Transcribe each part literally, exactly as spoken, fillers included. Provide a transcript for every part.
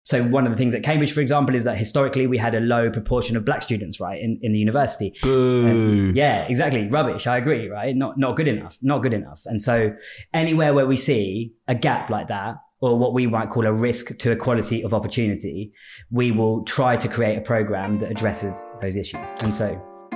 So one of the things at Cambridge, for example, is that historically we had a low proportion of black students, right, in, in the university. Boo. And yeah, exactly. Rubbish. I agree, right? Not not good enough. Not good enough. And so anywhere where we see a gap like that, or what we might call a risk to equality of opportunity, we will try to create a program that addresses those issues. And so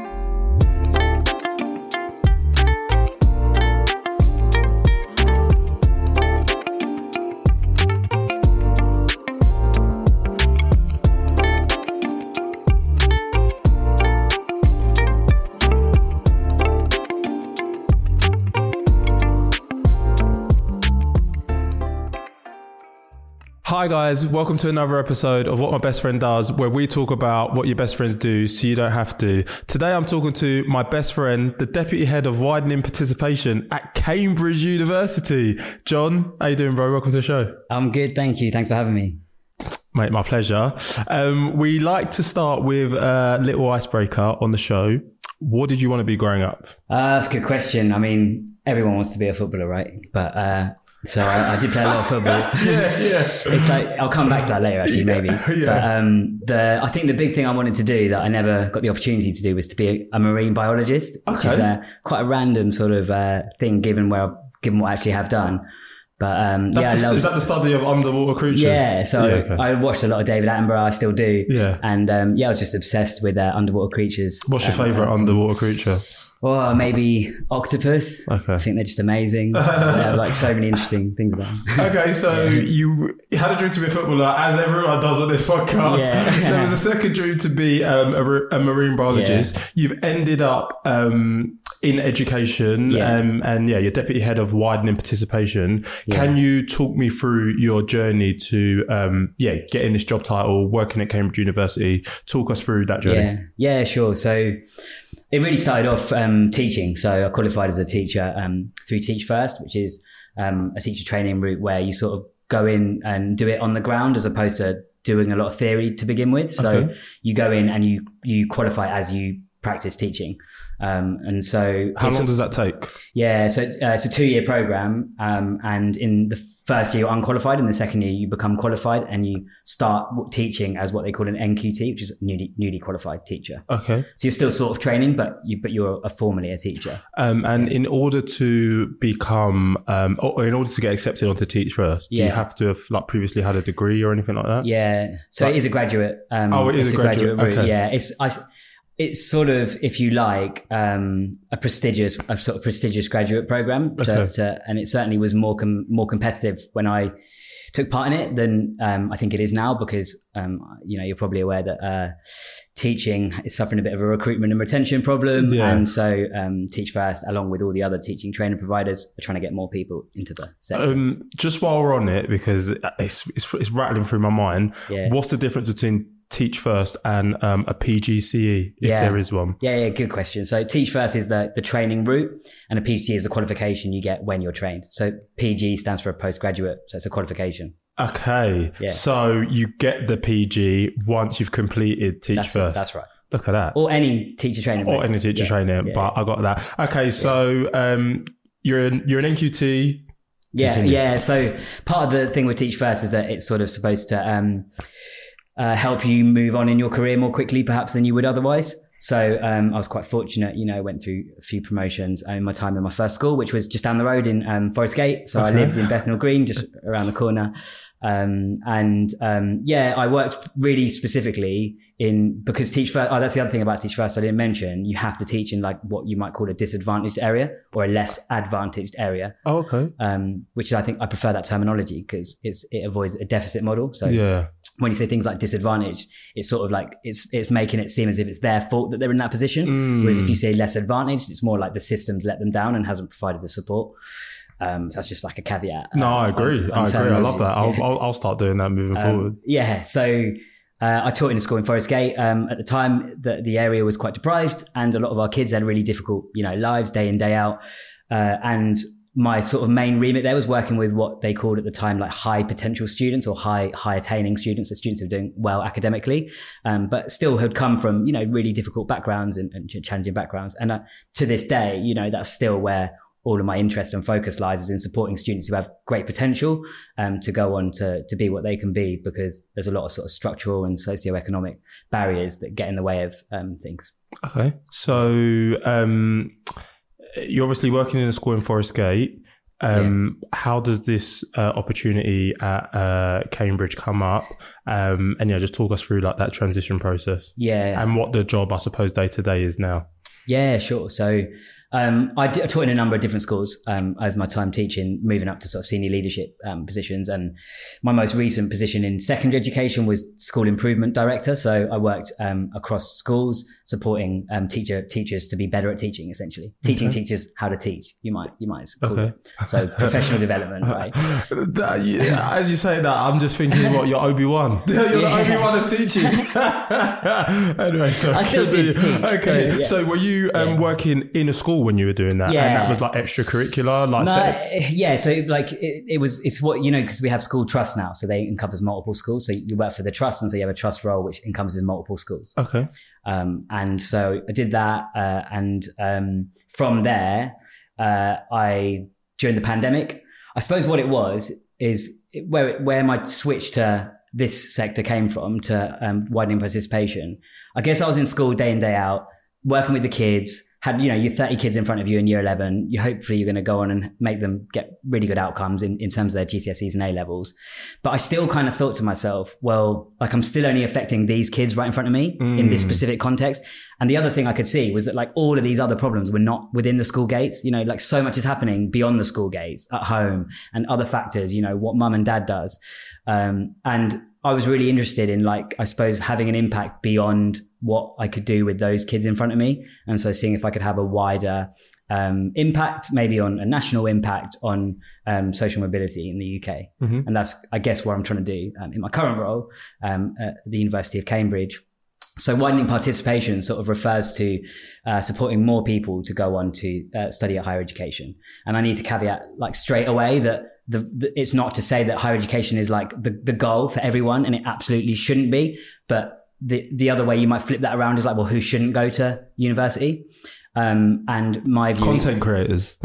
Hi guys, welcome to another episode of What My Best Friend Does, where we talk about what your best friends do so you don't have to. Today I'm talking to my best friend, the Deputy Head of Widening Participation at Cambridge University. John, how you doing, bro? Welcome to the show. I'm good, thank you. Thanks for having me. Mate, my pleasure. Um, we like to start with a little icebreaker on the show. What did you want to be growing up? Uh, that's a good question. I mean, everyone wants to be a footballer, right? But uh, so I, I did play a lot of football. yeah, yeah. It's like, I'll come back to that later, actually, maybe. Yeah, yeah. But um, the I think the big thing I wanted to do that I never got the opportunity to do was to be a, a marine biologist, which Okay. is uh, quite a random sort of uh, thing given where I've, given what I actually have done. But um, That's yeah, the, I love, is that the study of underwater creatures? yeah. So Yeah, okay. I watched a lot of David Attenborough. I still do. Yeah. And um, yeah, I was just obsessed with uh, underwater creatures. What's your Um, favourite underwater creature? Well, maybe octopus. Okay. I think they're just amazing. Yeah, like so many interesting things about them. Okay, so Yeah. you had a dream to be a footballer, as everyone does on this podcast. Yeah. There was a second dream to be um, a, re- a marine biologist. You've ended up um, in education, Yeah. Um, and yeah, you're deputy head of widening participation. Yeah. Can you talk me through your journey to um, yeah getting this job title, working at Cambridge University? Talk us through that journey. Yeah, yeah, sure. So it really started off um, teaching. So I qualified as a teacher um, through Teach First, which is um, a teacher training route where you sort of go in and do it on the ground as opposed to doing a lot of theory to begin with. So Okay. you go in and you you qualify as you practice teaching. Um, and so How it's- long does that take? Yeah, so it's, uh, it's a two-year program, um, and in the first year you're unqualified, in the second year you become qualified, and you start w- teaching as what they call an N Q T, which is newly newly qualified teacher. Okay. So you're still sort of training, but you but you're a, formally a teacher. Um, and in order to become, um, or in order to get accepted onto Teach First, do you Yeah. have to have like previously had a degree or anything like that? Yeah, so it is a graduate. Um, Oh, it is it's a graduate, route. okay. Yeah, it's I, it's sort of, if you like, um, a prestigious, a sort of prestigious graduate program, to, Okay. to, and it certainly was more com- more competitive when I took part in it than um, I think it is now, because um, you know, you're probably aware that uh, teaching is suffering a bit of a recruitment and retention problem, Yeah. and so um, Teach First, along with all the other teaching training providers, are trying to get more people into the sector. Um, just while we're on it, because it's, it's, it's rattling through my mind, Yeah. what's the difference between Teach First and um, a P G C E, if Yeah. there is one? Yeah, yeah, good question. So Teach First is the, the training route, and a P G C E is the qualification you get when you're trained. So P G stands for a postgraduate, so it's a qualification. Okay, Yeah. so you get the P G once you've completed Teach That's, First. that's right. Look at that. Or any teacher training Or route. any teacher Yeah, training, yeah. but I got that. Okay, so um, you're an, you're an N Q T. Yeah, Continue. yeah. So part of the thing with Teach First is that it's sort of supposed to um, uh, help you move on in your career more quickly, perhaps, than you would otherwise. So um, I was quite fortunate, you know, went through a few promotions in my time in my first school, which was just down the road in um, Forest Gate. So I Okay. lived in Bethnal Green, just around the corner. Um, and um, yeah, I worked really specifically in, because Teach First, oh, that's the other thing about Teach First I didn't mention. You have to teach in like what you might call a disadvantaged area or a less advantaged area. Oh, okay. Um, which is, I think I prefer that terminology because it's, it avoids a deficit model. So Yeah. when you say things like disadvantaged, it's sort of like, it's, it's making it seem as if it's their fault that they're in that position. Mm. Whereas if you say less advantaged, it's more like the system's let them down and hasn't provided the support. Um, so that's just like a caveat. No, uh, I agree. on- I on agree. I love terminology. that. I'll, Yeah. I'll, I'll start doing that moving Um, forward. yeah. So uh, I taught in a school in Forest Gate. Um, at the time, the, the area was quite deprived, and a lot of our kids had really difficult, you know, lives day in, day out. Uh, and my sort of main remit there was working with what they called at the time like high potential students or high high attaining students, so students who were doing well academically, um, but still had come from, you know, really difficult backgrounds and, and challenging backgrounds. And uh, to this day, you know, that's still where all of my interest and focus lies is in supporting students who have great potential um, to go on to, to be what they can be, because there's a lot of sort of structural and socioeconomic barriers that get in the way of um, things. Okay. So um, you're obviously working in a school in Forest Gate. Um, yeah. How does this uh, opportunity at uh, Cambridge come up? Um, and yeah, just talk us through like that transition process. Yeah. And what the job, I suppose, day to day is now. Yeah, sure. So um, I, d- I taught in a number of different schools um, over my time teaching, moving up to sort of senior leadership um, positions. And my most recent position in secondary education was school improvement director. So I worked um, across schools, supporting um, teacher teachers to be better at teaching, essentially teaching okay. teachers how to teach. You might you might call okay. it. So professional development, right? That, yeah, as you say that, I'm just thinking, what, you're Obi-Wan. You're yeah. the Obi-Wan of teaching. Anyway, so I still did teach. Okay, yeah. so were you um, yeah. working in a school when you were doing that? Yeah. And that was like extracurricular? Like no, set- yeah, so like it, it was, it's what, you know, because we have school trusts now, so they encompass multiple schools. So you work for the trust, and so you have a trust role which encompasses multiple schools. Okay. Um, and so I did that, uh, and um, from there, uh, I during the pandemic, I suppose what it was is where where my switch to this sector came from, to um, widening participation. I guess I was in school day in, day out, working with the kids. Had, you know, you're thirty kids in front of you in year eleven. You hopefully you're going to go on and make them get really good outcomes in, in terms of their G C S Es and A levels. But I still kind of thought to myself, well, like I'm still only affecting these kids right in front of me mm. in this specific context. And the other thing I could see was that like all of these other problems were not within the school gates. You know, like so much is happening beyond the school gates at home and other factors, you know, what mum and dad does. Um, and I was really interested in, like, I suppose, having an impact beyond what I could do with those kids in front of me. And so seeing if I could have a wider um, impact, maybe on a national impact on um, social mobility in the U K. Mm-hmm. And that's, I guess, what I'm trying to do um, in my current role um, at the University of Cambridge. So widening participation sort of refers to uh, supporting more people to go on to uh, study at higher education. And I need to caveat like straight away that the, the, it's not to say that higher education is like the, the goal for everyone, and it absolutely shouldn't be. But the, the other way you might flip that around is like, well, who shouldn't go to university? Um, and my view, content creators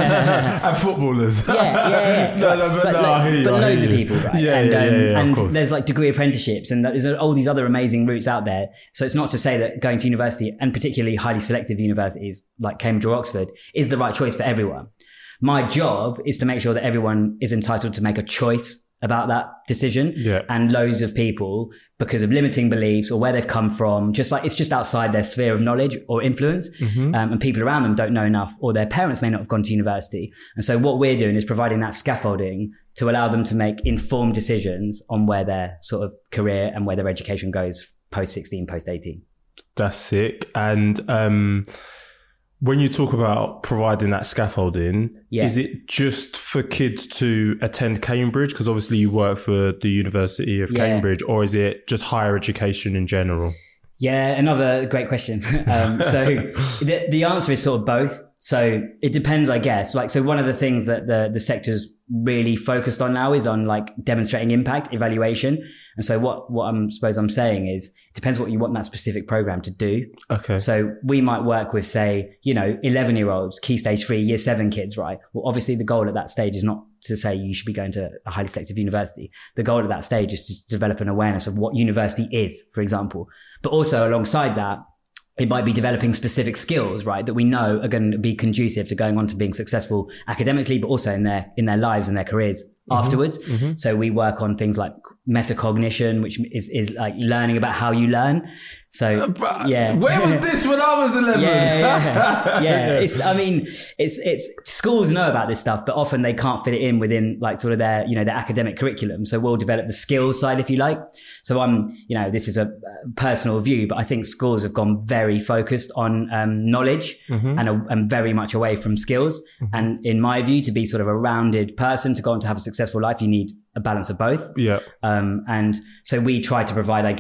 and footballers. Yeah, yeah, yeah. no, no, but, but, no, like, I hear you, but I loads hear of you. people, right? Yeah, and yeah, um, yeah, yeah, and of course. there's like degree apprenticeships, and there's all these other amazing routes out there. So it's not to say that going to university, and particularly highly selective universities like Cambridge or Oxford, is the right choice for everyone. My job is to make sure that everyone is entitled to make a choice about that decision. Yeah. And loads of people, because of limiting beliefs or where they've come from, just like it's just outside their sphere of knowledge or influence, mm-hmm. um, and people around them don't know enough, or their parents may not have gone to university. And so what we're doing is providing that scaffolding to allow them to make informed decisions on where their sort of career and where their education goes post sixteen, post eighteen. That's sick. And um when you talk about providing that scaffolding, yeah. is it just for kids to attend Cambridge? Because obviously you work for the University of yeah. Cambridge, or is it just higher education in general? Yeah, another great question. um, so the, the answer is sort of both. So it depends, I guess. Like, so one of the things that the, the sector's really focused on now is on like demonstrating impact, evaluation. And so what, what I'm suppose I'm saying is it depends what you want that specific program to do. Okay. So we might work with, say, you know, eleven year olds, key stage three, year seven kids, right? Well, obviously the goal at that stage is not to say you should be going to a highly selective university. The goal at that stage is to develop an awareness of what university is, for example. But also alongside that, it might be developing specific skills, right, that we know are going to be conducive to going on to being successful academically, but also in their in their lives and their careers mm-hmm. afterwards. Mm-hmm. So we work on things like metacognition, which is is like learning about how you learn. So uh, yeah, where was this when I was eleven? Yeah, yeah, yeah. It's, I mean, it's it's schools know about this stuff, but often they can't fit it in within like sort of their, you know, their academic curriculum. So we'll develop the skills side, if you like. So I'm, you know, this is a personal view, but I think schools have gone very focused on um, knowledge mm-hmm. and, a, and very much away from skills. Mm-hmm. And in my view, to be sort of a rounded person, to go on to have a successful life, you need a balance of both. Yeah. Um, and so we try to provide, I guess,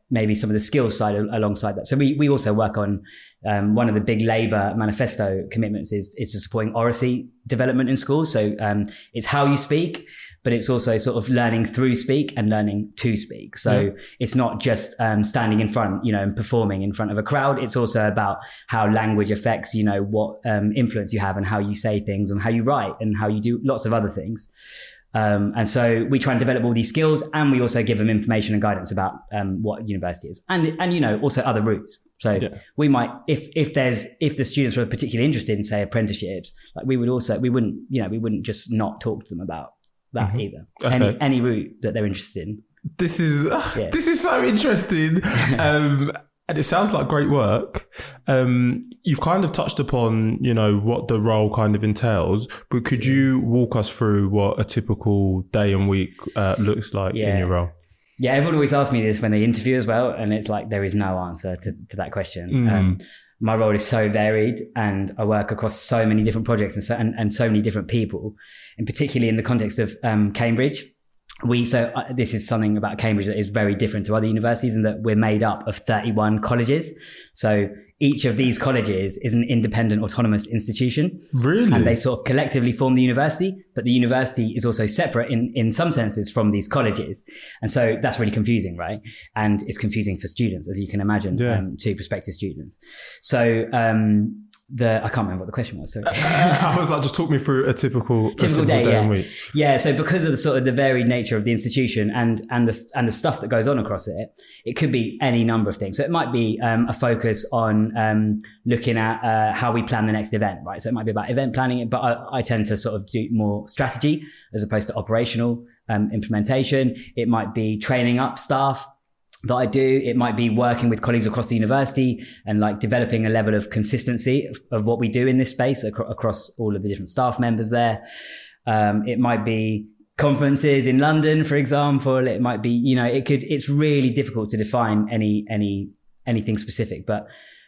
maybe some of the skills side alongside that. So we we also work on um, one of the big Labour manifesto commitments is is to supporting oracy development in schools. So um, it's how you speak, but it's also sort of learning through speak and learning to speak. So yeah. it's not just um, standing in front, you know, and performing in front of a crowd. It's also about how language affects, you know, what um, influence you have and how you say things and how you write and how you do lots of other things. Um, and so we try and develop all these skills, and we also give them information and guidance about um, what university is, and and you know also other routes. So yeah. we might, if if there's if the students were particularly interested in say apprenticeships, like we would also we wouldn't you know we wouldn't just not talk to them about that mm-hmm. either. Okay. Any any route that they're interested in. This is yeah. this is so interesting. um, And it sounds like great work. Um, you've kind of touched upon, you know, what the role kind of entails, but could you walk us through what a typical day and week uh, looks like yeah. in your role? Yeah, everyone always asks me this when they interview as well, and it's like there is no answer to, to that question. Mm. Um, my role is so varied, and I work across so many different projects and so, and, and so many different people, and particularly in the context of um, Cambridge. We, so uh, this is something about Cambridge that is very different to other universities in that we're made up of thirty-one colleges. So each of these colleges is an independent autonomous institution. Really? And they sort of collectively form the university, but the university is also separate in, in some senses from these colleges. And so that's really confusing, right? And it's confusing for students, as you can imagine, yeah. um, to prospective students. So, um, The I can't remember what the question was. Sorry. I was like, just talk me through a typical, typical, a typical day, day yeah. and week. Yeah. So because of the sort of the varied nature of the institution and and the and the stuff that goes on across it, it could be any number of things. So it might be um, a focus on um, looking at uh, how we plan the next event, right? So it might be about event planning, but I, I tend to sort of do more strategy as opposed to operational um, implementation. It might be training up staff that I do. It might be working with colleagues across the university and like developing a level of consistency of, of what we do in this space ac- across all of the different staff members there. Um, it might be conferences in London, for example. It might be, you know, it could, it's really difficult to define any, any, anything specific, but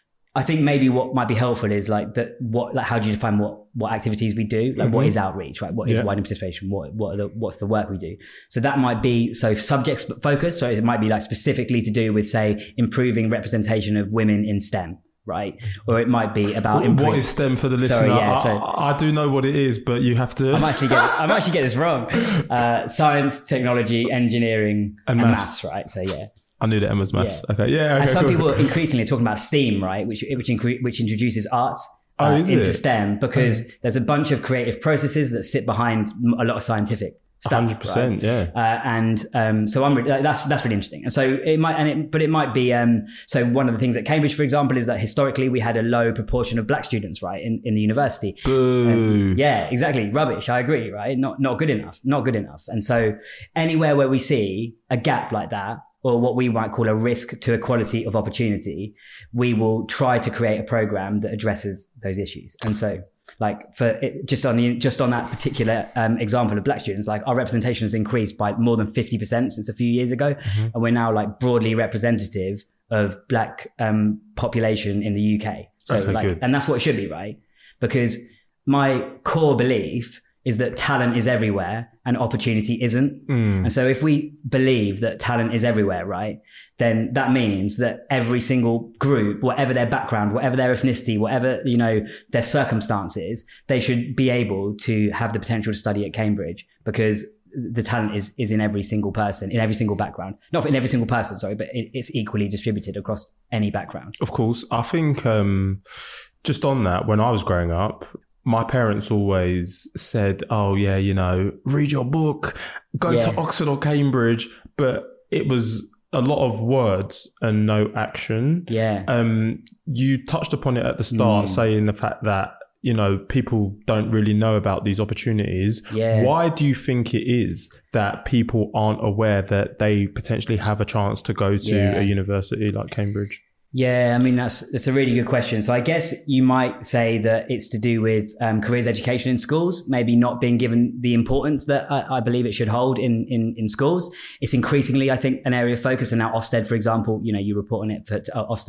I think maybe what might be helpful is like that. What, like, how do you define what, what activities we do? Like, mm-hmm. what is outreach, right? What is yeah. widening participation? What, what are the, what's the work we do? So that might be, so subject focused. So it might be like specifically to do with, say, improving representation of women in STEM, right? Or it might be about what, what is STEM for the listener? Sorry, yeah, so, I, I do know what it is, but you have to. I'm actually get, I'm actually get this wrong. Uh, science, technology, engineering, and, and maths. maths, right? So yeah. I knew that M was maths. Yeah. Okay, yeah. Okay, and some cool. people increasingly are talking about STEAM, right? Which which incre- which introduces arts uh, oh, into it? STEM because oh. there's a bunch of creative processes that sit behind a lot of scientific stuff. one hundred percent, right? yeah. Uh, and um, so I'm re- that's that's really interesting. And so it might, and it, but it might be. Um, so one of the things at Cambridge, for example, is that historically we had a low proportion of black students, right, in, in the university. Boo. Um, yeah, exactly. Rubbish. I agree. Right. Not not good enough. Not good enough. And so anywhere where we see a gap like that, or what we might call a risk to equality of opportunity, we will try to create a program that addresses those issues. And so, like, for it, just on the just on that particular um, example of black students, like our representation has increased by more than fifty percent since a few years ago, mm-hmm. and we're now like broadly representative of black um, population in the U K. So, okay, like, good. And that's what it should be, right? Because my core belief is that talent is everywhere and opportunity isn't. Mm. And so if we believe that talent is everywhere, right, then that means that every single group, whatever their background, whatever their ethnicity, whatever, you know, their circumstances, they should be able to have the potential to study at Cambridge because the talent is, is in every single person, in every single background. Not in every single person, sorry, but it, it's equally distributed across any background. Of course. I think um, just on that, when I was growing up, my parents always said, oh, yeah, you know, read your book, go yeah. to Oxford or Cambridge. But it was a lot of words and no action. Yeah. Um, you touched upon it at the start, mm. saying the fact that, you know, people don't really know about these opportunities. Yeah. Why do you think it is that people aren't aware that they potentially have a chance to go to yeah. a university like Cambridge? Yeah, I mean, that's that's a really good question. So I guess you might say that it's to do with um, careers education in schools, maybe not being given the importance that I, I believe it should hold in, in, in schools. It's increasingly, I think, an area of focus. And now Ofsted, for example, you know, you report on it, but Ofsted are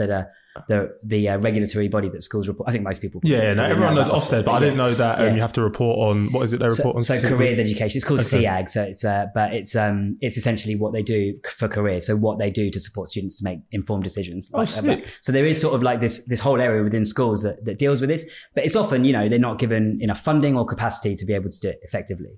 the the uh, regulatory body that schools report. I think most people. Yeah, no, everyone knows Ofsted, but I didn't know that um, yeah. you have to report on what is it they report so, on? So careers education. It's called okay. C A G. So it's uh, but it's um it's essentially what they do for careers. So what they do to support students to make informed decisions. Oh, like, sick. So there is sort of like this this whole area within schools that, that deals with this, but it's often, you know, they're not given enough funding or capacity to be able to do it effectively,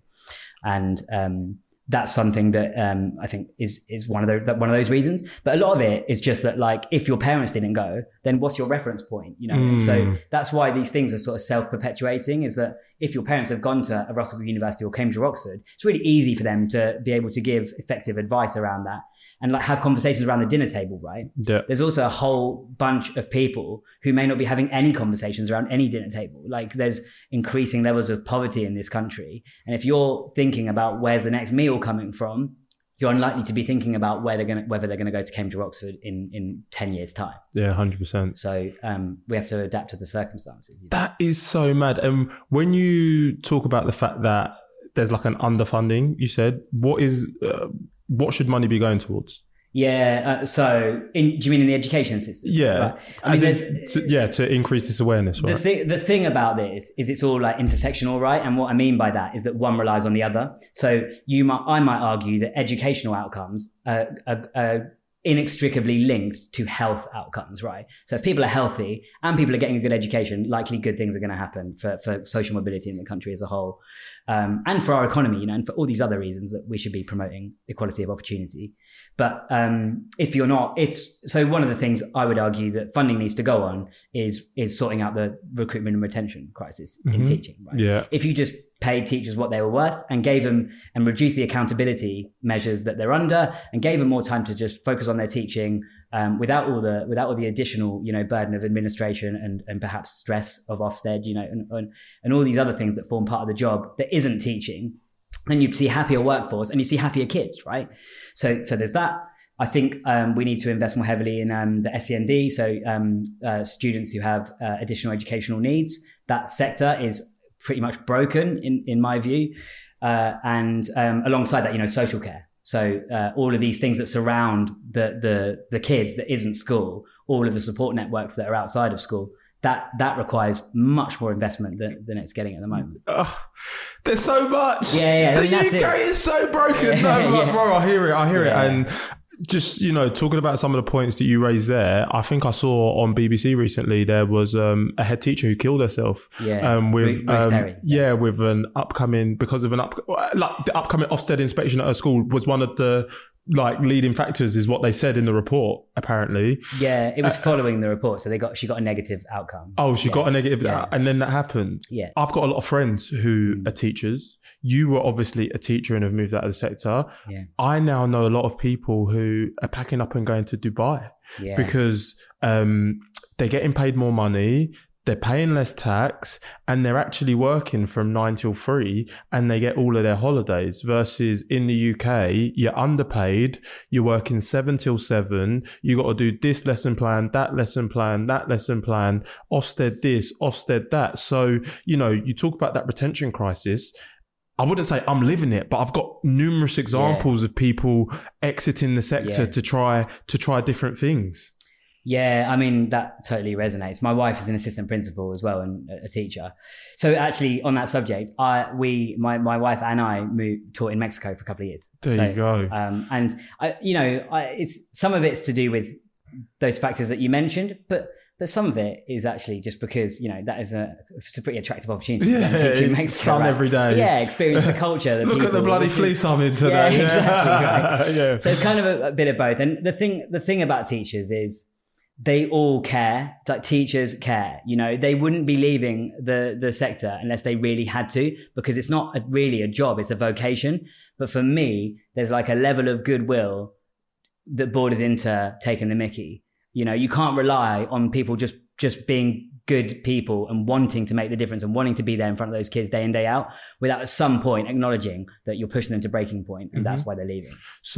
and um. That's something that um, I think is is one of the one of those reasons. But a lot of it is just that, like, if your parents didn't go, then what's your reference point? You know, mm. and so that's why these things are sort of self-perpetuating. Is that if your parents have gone to a Russell University or Cambridge or Oxford, it's really easy for them to be able to give effective advice around that and like have conversations around the dinner table, right? Yeah. There's also a whole bunch of people who may not be having any conversations around any dinner table. Like there's increasing levels of poverty in this country. And if you're thinking about where's the next meal coming from, you're unlikely to be thinking about where they're going to, whether they're going to go to Cambridge or Oxford in, in ten years time. Yeah, one hundred percent. So um, we have to adapt to the circumstances. You know? That is so mad. And when you talk about the fact that there's like an underfunding, you said, what is... Uh, what should money be going towards? Yeah. Uh, so, in, do you mean in the education system? Yeah. Right. I mean, there's, to, yeah, to increase this awareness. Right? The thing, the thing about this is it's all like intersectional, right? And what I mean by that is that one relies on the other. So, you might, I might argue that educational outcomes are, are, are inextricably linked to health outcomes, right? So, if people are healthy and people are getting a good education, likely good things are going to happen for, for social mobility in the country as a whole. Um, and for our economy, you know, and for all these other reasons that we should be promoting equality of opportunity. But um, if you're not, if so, one of the things I would argue that funding needs to go on is is sorting out the recruitment and retention crisis mm-hmm. in teaching. Right? Yeah. If you just paid teachers what they were worth and gave them and reduced the accountability measures that they're under and gave them more time to just focus on their teaching. Um, without all the without all the additional, you know, burden of administration and and perhaps stress of Ofsted, you know, and, and and all these other things that form part of the job that isn't teaching, then you see happier workforce and you see happier kids, right? So so there's that. I think um, we need to invest more heavily in um, the S E N D, so um, uh, students who have uh, additional educational needs. That sector is pretty much broken in in my view, uh, and um, alongside that, you know, social care. So uh, all of these things that surround the the the kids that isn't school, all of the support networks that are outside of school, that that requires much more investment than, than it's getting at the moment. Oh, there's so much. Yeah, yeah. I mean, the U K it. is so broken. Yeah, no, yeah. Bro, I hear it. I hear yeah. it. And just, you know, talking about some of the points that you raised there, I think I saw on B B C recently there was um, a head teacher who killed herself. Yeah, um, with Grace um, Perry. Yeah, with an upcoming because of an up like the upcoming Ofsted inspection at her school was one of the like leading factors, is what they said in the report. Apparently, yeah, it was uh, following the report, so they got she got a negative outcome. Oh, she yeah. got a negative, yeah. and then that happened. Yeah, I've got a lot of friends who mm. are teachers. You were obviously a teacher and have moved out of the sector. Yeah. I now know a lot of people who are packing up and going to Dubai yeah. because um, they're getting paid more money. They're paying less tax and they're actually working from nine till three and they get all of their holidays versus in the U K, you're underpaid. You're working seven till seven. You got to do this lesson plan, that lesson plan, that lesson plan, Ofsted this, Ofsted that. So, you know, you talk about that retention crisis. I wouldn't say I'm living it, but I've got numerous examples yeah. of people exiting the sector yeah. to try, to try different things. Yeah, I mean, that totally resonates. My wife is an assistant principal as well and a teacher. So actually on that subject, I, we, my, my wife and I moved, taught in Mexico for a couple of years. There so, you go. Um, and I, you know, I, it's, some of it's to do with those factors that you mentioned, but, but some of it is actually just because, you know, that is a, it's a pretty attractive opportunity. Yeah, to teach in Mexico, sun right? every day. Yeah, experience the culture. The Look people, at the bloody fleece I'm in today. Yeah, exactly. Right. yeah. So it's kind of a, a bit of both. And the thing, the thing about teachers is, they all care, like teachers care, you know, they wouldn't be leaving the, the sector unless they really had to, because it's not a, really a job, it's a vocation. But for me, there's like a level of goodwill that borders into taking the mickey. You know, you can't rely on people just, just being good people and wanting to make the difference and wanting to be there in front of those kids day in, day out without at some point acknowledging that you're pushing them to breaking point and mm-hmm. that's why they're leaving.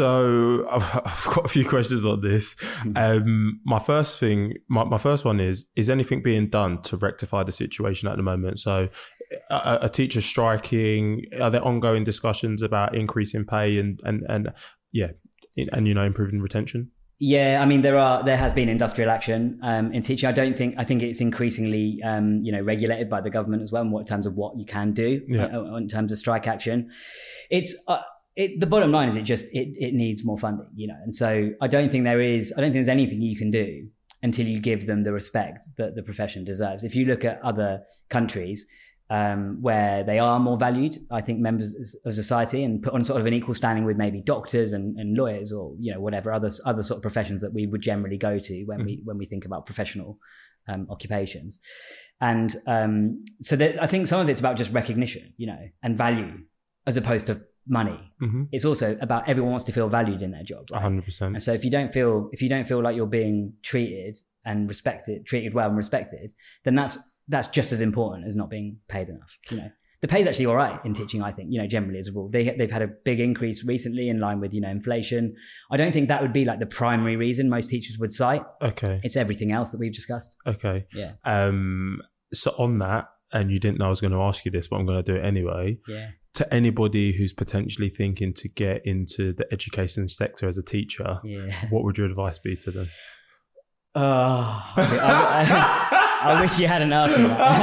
So I've, I've got a few questions on this. Mm-hmm. Um, my first thing, my, my first one is, is anything being done to rectify the situation at the moment? So a, a teacher striking, are there ongoing discussions about increasing pay and, and, and yeah, and, you know, improving retention? Yeah, I mean, there are there has been industrial action um, in teaching. I don't think I think it's increasingly um, you know regulated by the government as well in, what, in terms of what you can do yeah. uh, in terms of strike action. It's uh, it, the bottom line is it just it it needs more funding, you know. And so I don't think there is I don't think there's anything you can do until you give them the respect that the profession deserves. If you look at other countries um, where they are more valued, I think members of society and put on sort of an equal standing with maybe doctors and, and lawyers or, you know, whatever other, other sort of professions that we would generally go to when mm. we, when we think about professional um, occupations. And um, so that, I think some of it's about just recognition, you know, and value as opposed to money. Mm-hmm. It's also about everyone wants to feel valued in their job. Right? one hundred percent. And so if you don't feel, if you don't feel like you're being treated and respected, treated well and respected, then that's, that's just as important as not being paid enough. You know, the pay's actually all right in teaching, I think, you know, generally as a rule. They, they've had a big increase recently in line with, you know, inflation. I don't think that would be like the primary reason most teachers would cite. Okay. It's everything else that we've discussed. Okay. Yeah. Um, so on that, and you didn't know I was going to ask you this, but I'm going to do it anyway. Yeah. To anybody who's potentially thinking to get into the education sector as a teacher, yeah. what would your advice be to them? Oh, I, I, I wish you hadn't asked me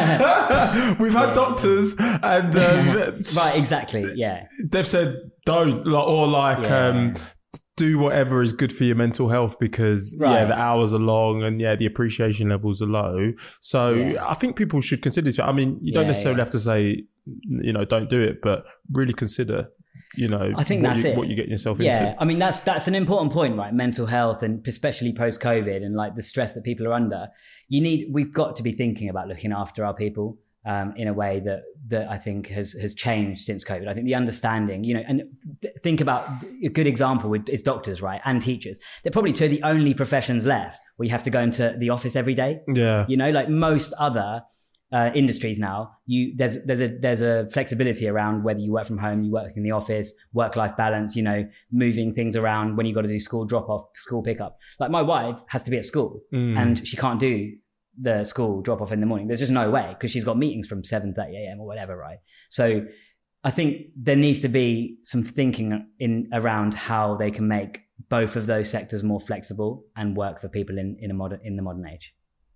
that. We've had yeah. doctors and um, right, exactly, yeah. They've said don't, or like yeah. um, do whatever is good for your mental health because right. yeah, the hours are long and yeah, the appreciation levels are low. So yeah. I think people should consider this. I mean, you don't yeah, necessarily yeah. have to say, you know, don't do it, but really consider. You know, I think what that's you, it. what you're getting yourself yeah. into. Yeah, I mean, that's that's an important point, right? Mental health, and especially post-COVID and like the stress that people are under. You need, we've got to be thinking about looking after our people um, in a way that that I think has has changed since COVID. I think the understanding, you know, and th- think about a good example with, is doctors, right? And teachers. They're probably two of the only professions left where you have to go into the office every day. Yeah. You know, like most other Uh, industries now, you there's there's a there's a flexibility around whether you work from home, you work in the office, work-life balance, you know, moving things around when you got to do school drop-off, school pickup. Like my wife has to be at school mm. and she can't do the school drop-off in the morning. There's just no way because she's got meetings from seven thirty a.m. or whatever, right? So I think there needs to be some thinking in around how they can make both of those sectors more flexible and work for people in in a modern in the modern age.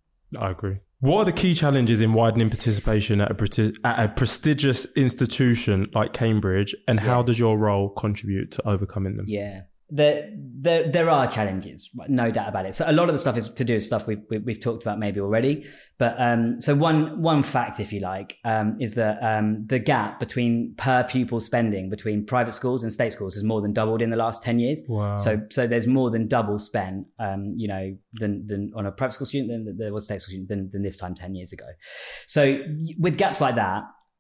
I agree. What are the key challenges in widening participation at a, pre- at a prestigious institution like Cambridge, and how yeah. does your role contribute to overcoming them? Yeah, there, there, there are challenges, no doubt about it. So a lot of the stuff is to do with stuff we've, we've talked about maybe already. But um, so one one fact, if you like, um, is that um, the gap between per pupil spending between private schools and state schools has more than doubled in the last ten years. Wow. So so there's more than double spent, um, you know, than than on a private school student than there was a state school student than, than this time ten years ago. So with gaps like that,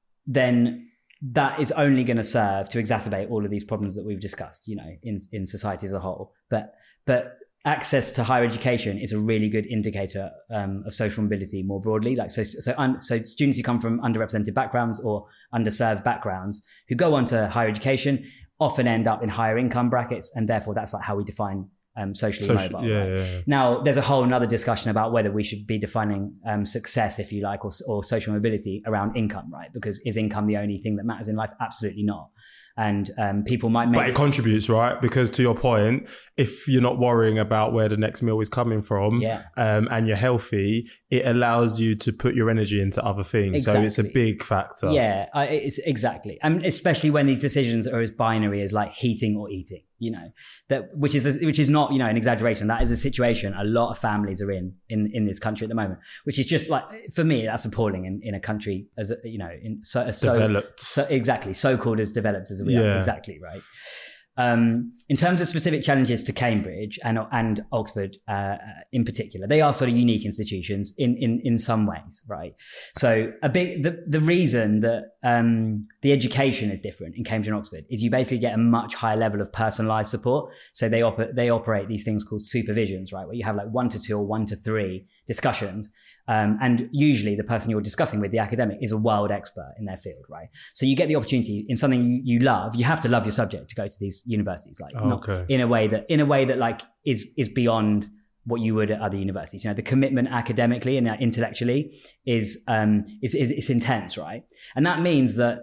then that is only going to serve to exacerbate all of these problems that we've discussed, you know, in in society as a whole. But but access to higher education is a really good indicator um, of social mobility more broadly. Like so, so un, so students who come from underrepresented backgrounds or underserved backgrounds who go on to higher education often end up in higher income brackets, and therefore that's like how we define Um, socially Social, mobile. yeah, right? yeah, yeah. Now, there's a whole another discussion about whether we should be defining um, success, if you like, or, or social mobility around income, right? Because is income the only thing that matters in life? Absolutely not. And um, people might make... But it contributes, right? Because to your point, if you're not worrying about where the next meal is coming from yeah. um, and you're healthy, it allows you to put your energy into other things. Exactly. So it's a big factor. Yeah, I, it's exactly. I mean, especially when these decisions are as binary as like heating or eating, you know, that which is which is not, you know, an exaggeration. That is a situation a lot of families are in in, in this country at the moment, which is just like, for me, that's appalling in, in a country as, a, you know, in so, so, developed. so exactly, so-called as developed as we yeah. are. Exactly, right. Um, in terms of specific challenges to Cambridge and and Oxford uh, in particular, they are sort of unique institutions in in in some ways, right? So a big the the reason that um, the education is different in Cambridge and Oxford is you basically get a much higher level of personalised support. So they op- they operate these things called supervisions, right, where you have like one to two or one to three discussions. Um, and usually the person you're discussing with, the academic, is a world expert in their field, right? So you get the opportunity in something you, you love. You have to love your subject to go to these universities, like oh, not okay. in a way that in a way that like is is beyond what you would at other universities. You know, the commitment academically and intellectually is um is is, is intense, right? And that means that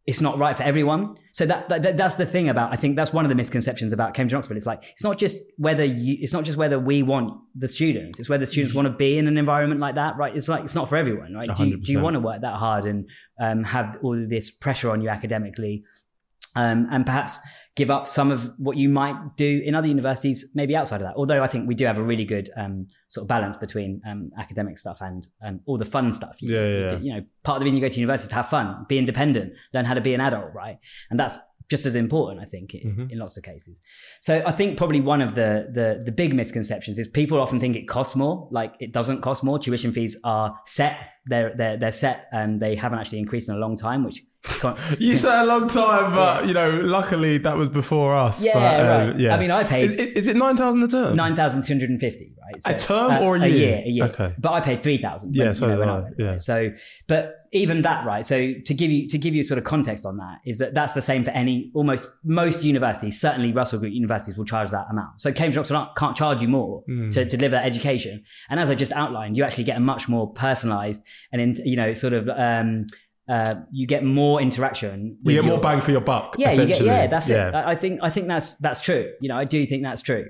it's not right for everyone. So that, that that's the thing about, I think that's one of the misconceptions about Cambridge and Oxford. It's like, it's not just whether you, it's not just whether we want the students, it's whether students want to be in an environment like that, right? It's like, it's not for everyone, right? Do you, do you want to work that hard and um, have all of this pressure on you academically? Um, and perhaps give up some of what you might do in other universities, maybe outside of that. Although I think we do have a really good um, sort of balance between um, academic stuff and um, all the fun stuff. You, yeah, yeah. You know, part of the reason you go to university is to have fun, be independent, learn how to be an adult, right? And that's just as important, I think, in, mm-hmm. in lots of cases. So I think probably one of the, the the big misconceptions is people often think it costs more. Like, it doesn't cost more. Tuition fees are set. They're they're they're set, and they haven't actually increased in a long time, which you said a long time, but yeah. you know, luckily that was before us. Yeah, but, right. Um, yeah. I mean, I paid. Is, is it nine thousand a term? Nine thousand two hundred and fifty, right? So, a term uh, or a year? A year, a year. Okay. But I paid three thousand. Yeah, so you know, when I, I went, yeah. Right? So, but even that, right? So to give you to give you sort of context on that is that that's the same for any almost most universities. Certainly, Russell Group universities will charge that amount. So Cambridge Oxford can't charge you more mm. to, to deliver that education. And as I just outlined, you actually get a much more personalised and in, you know sort of. Um, Uh, you get more interaction. With you get your, more bang for your buck. Yeah, you get, yeah, that's yeah. it. I think I think that's that's true. You know, I do think that's true.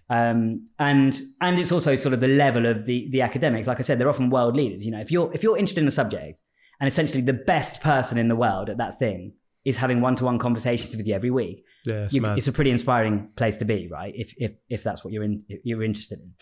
Um, and and it's also sort of the level of the the academics. Like I said, they're often world leaders. You know, if you're if you're interested in a subject, and essentially the best person in the world at that thing is having one to one conversations with you every week. Yeah, it's, you, it's a pretty inspiring place to be, right? If if if that's what you're in, if you're interested in.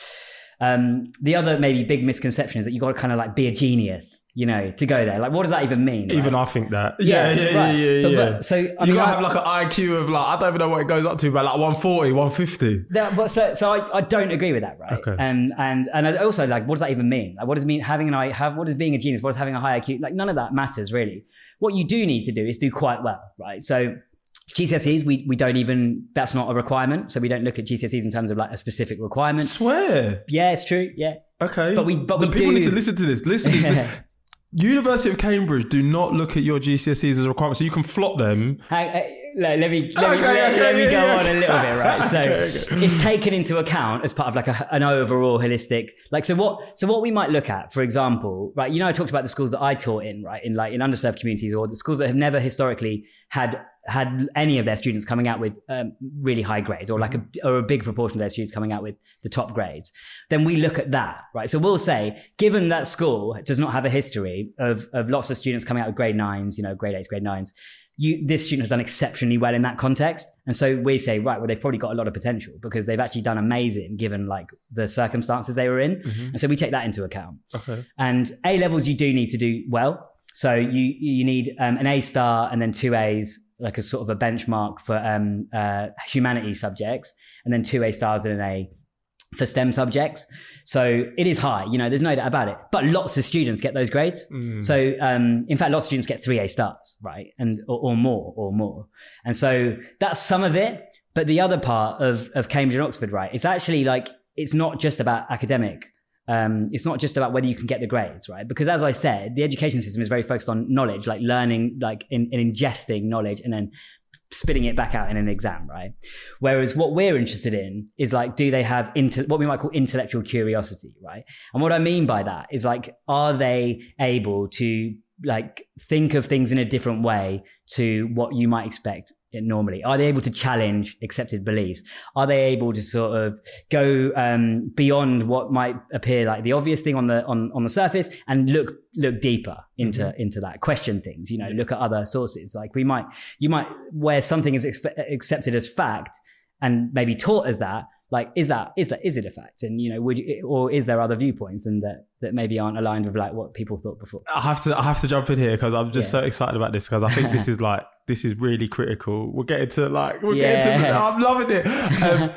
Um, the other maybe big misconception is that you got to kind of like be a genius, you know, to go there. Like, what does that even mean? Right? Even I think that. Yeah, yeah, yeah, right. yeah. yeah, but, yeah. But, so I you mean, got to I, have like an I Q of like, I don't even know what it goes up to, but like one forty, one fifty. That, but so, so I, I don't agree with that, right? Okay. And and and I also like, what does that even mean? Like, what does it mean having an I? Have what does being a genius? What does having a high I Q? Like, none of that matters really. What you do need to do is do quite well, right? So. G C S Es, we, we don't even, that's not a requirement. So we don't look at G C S Es in terms of like a specific requirement. Swear. Yeah, it's true. Yeah. Okay. But we, but the we people do. need to listen to this. Listen to this. University of Cambridge do not look at your G C S Es as a requirement. So you can flop them. Hang, uh, let, let me, let, okay, me, let, okay, let me yeah, go yeah, on okay. a little bit, right? So okay, okay. it's taken into account as part of like a, an overall holistic, like, so what, so what we might look at, for example, right? You know, I talked about the schools that I taught in, right? In like in underserved communities or the schools that have never historically had had any of their students coming out with um, really high grades or like a, or a big proportion of their students coming out with the top grades, then we look at that, right? So we'll say, given that school does not have a history of, of lots of students coming out with grade nines, you know, grade eights, grade nines, you, this student has done exceptionally well in that context. And so we say, right, well, they've probably got a lot of potential because they've actually done amazing given like the circumstances they were in. Mm-hmm. And so we take that into account. Okay. And A levels, you do need to do well. So you, you need um, an A star and then two A's, like a sort of a benchmark for um, uh, humanities subjects, and then two A stars and an A for STEM subjects. So it is high, you know, there's no doubt about it. But lots of students get those grades. Mm. So um, in fact, lots of students get three A stars, right? And or, or more, or more. And so that's some of it. But the other part of, of Cambridge and Oxford, right, it's actually like, it's not just about academic. Um, it's not just about whether you can get the grades, right? Because as I said, the education system is very focused on knowledge, like learning, like in, in ingesting knowledge and then spitting it back out in an exam, right? Whereas what we're interested in is like, do they have into what we might call intellectual curiosity, right? And what I mean by that is like, are they able to like think of things in a different way to what you might expect normally? Are they able to challenge accepted beliefs? Are they able to sort of go um, beyond what might appear like the obvious thing on the on, on the surface and look look deeper into mm-hmm. into that, question things, you know, look at other sources. Like we might you might where something is expe- accepted as fact and maybe taught as that, like is that is that is it a fact? And you know, would you, or is there other viewpoints and that that maybe aren't aligned with like what people thought before? I have to I have to jump in here because I'm just yeah. so excited about this because I think this is like this is really critical. We're getting to like we're yeah. getting to I'm loving it. Um,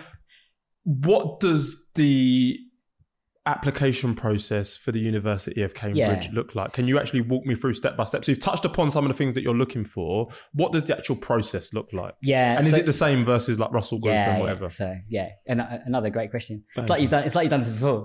what does the application process for the University of Cambridge yeah. look like? Can you actually walk me through step by step? So you've touched upon some of the things that you're looking for. What does the actual process look like? Yeah. And so, is it the same versus like Russell Group yeah, and whatever? Yeah. So yeah, and uh, another great question. It's like you've done. It's like you've done this before.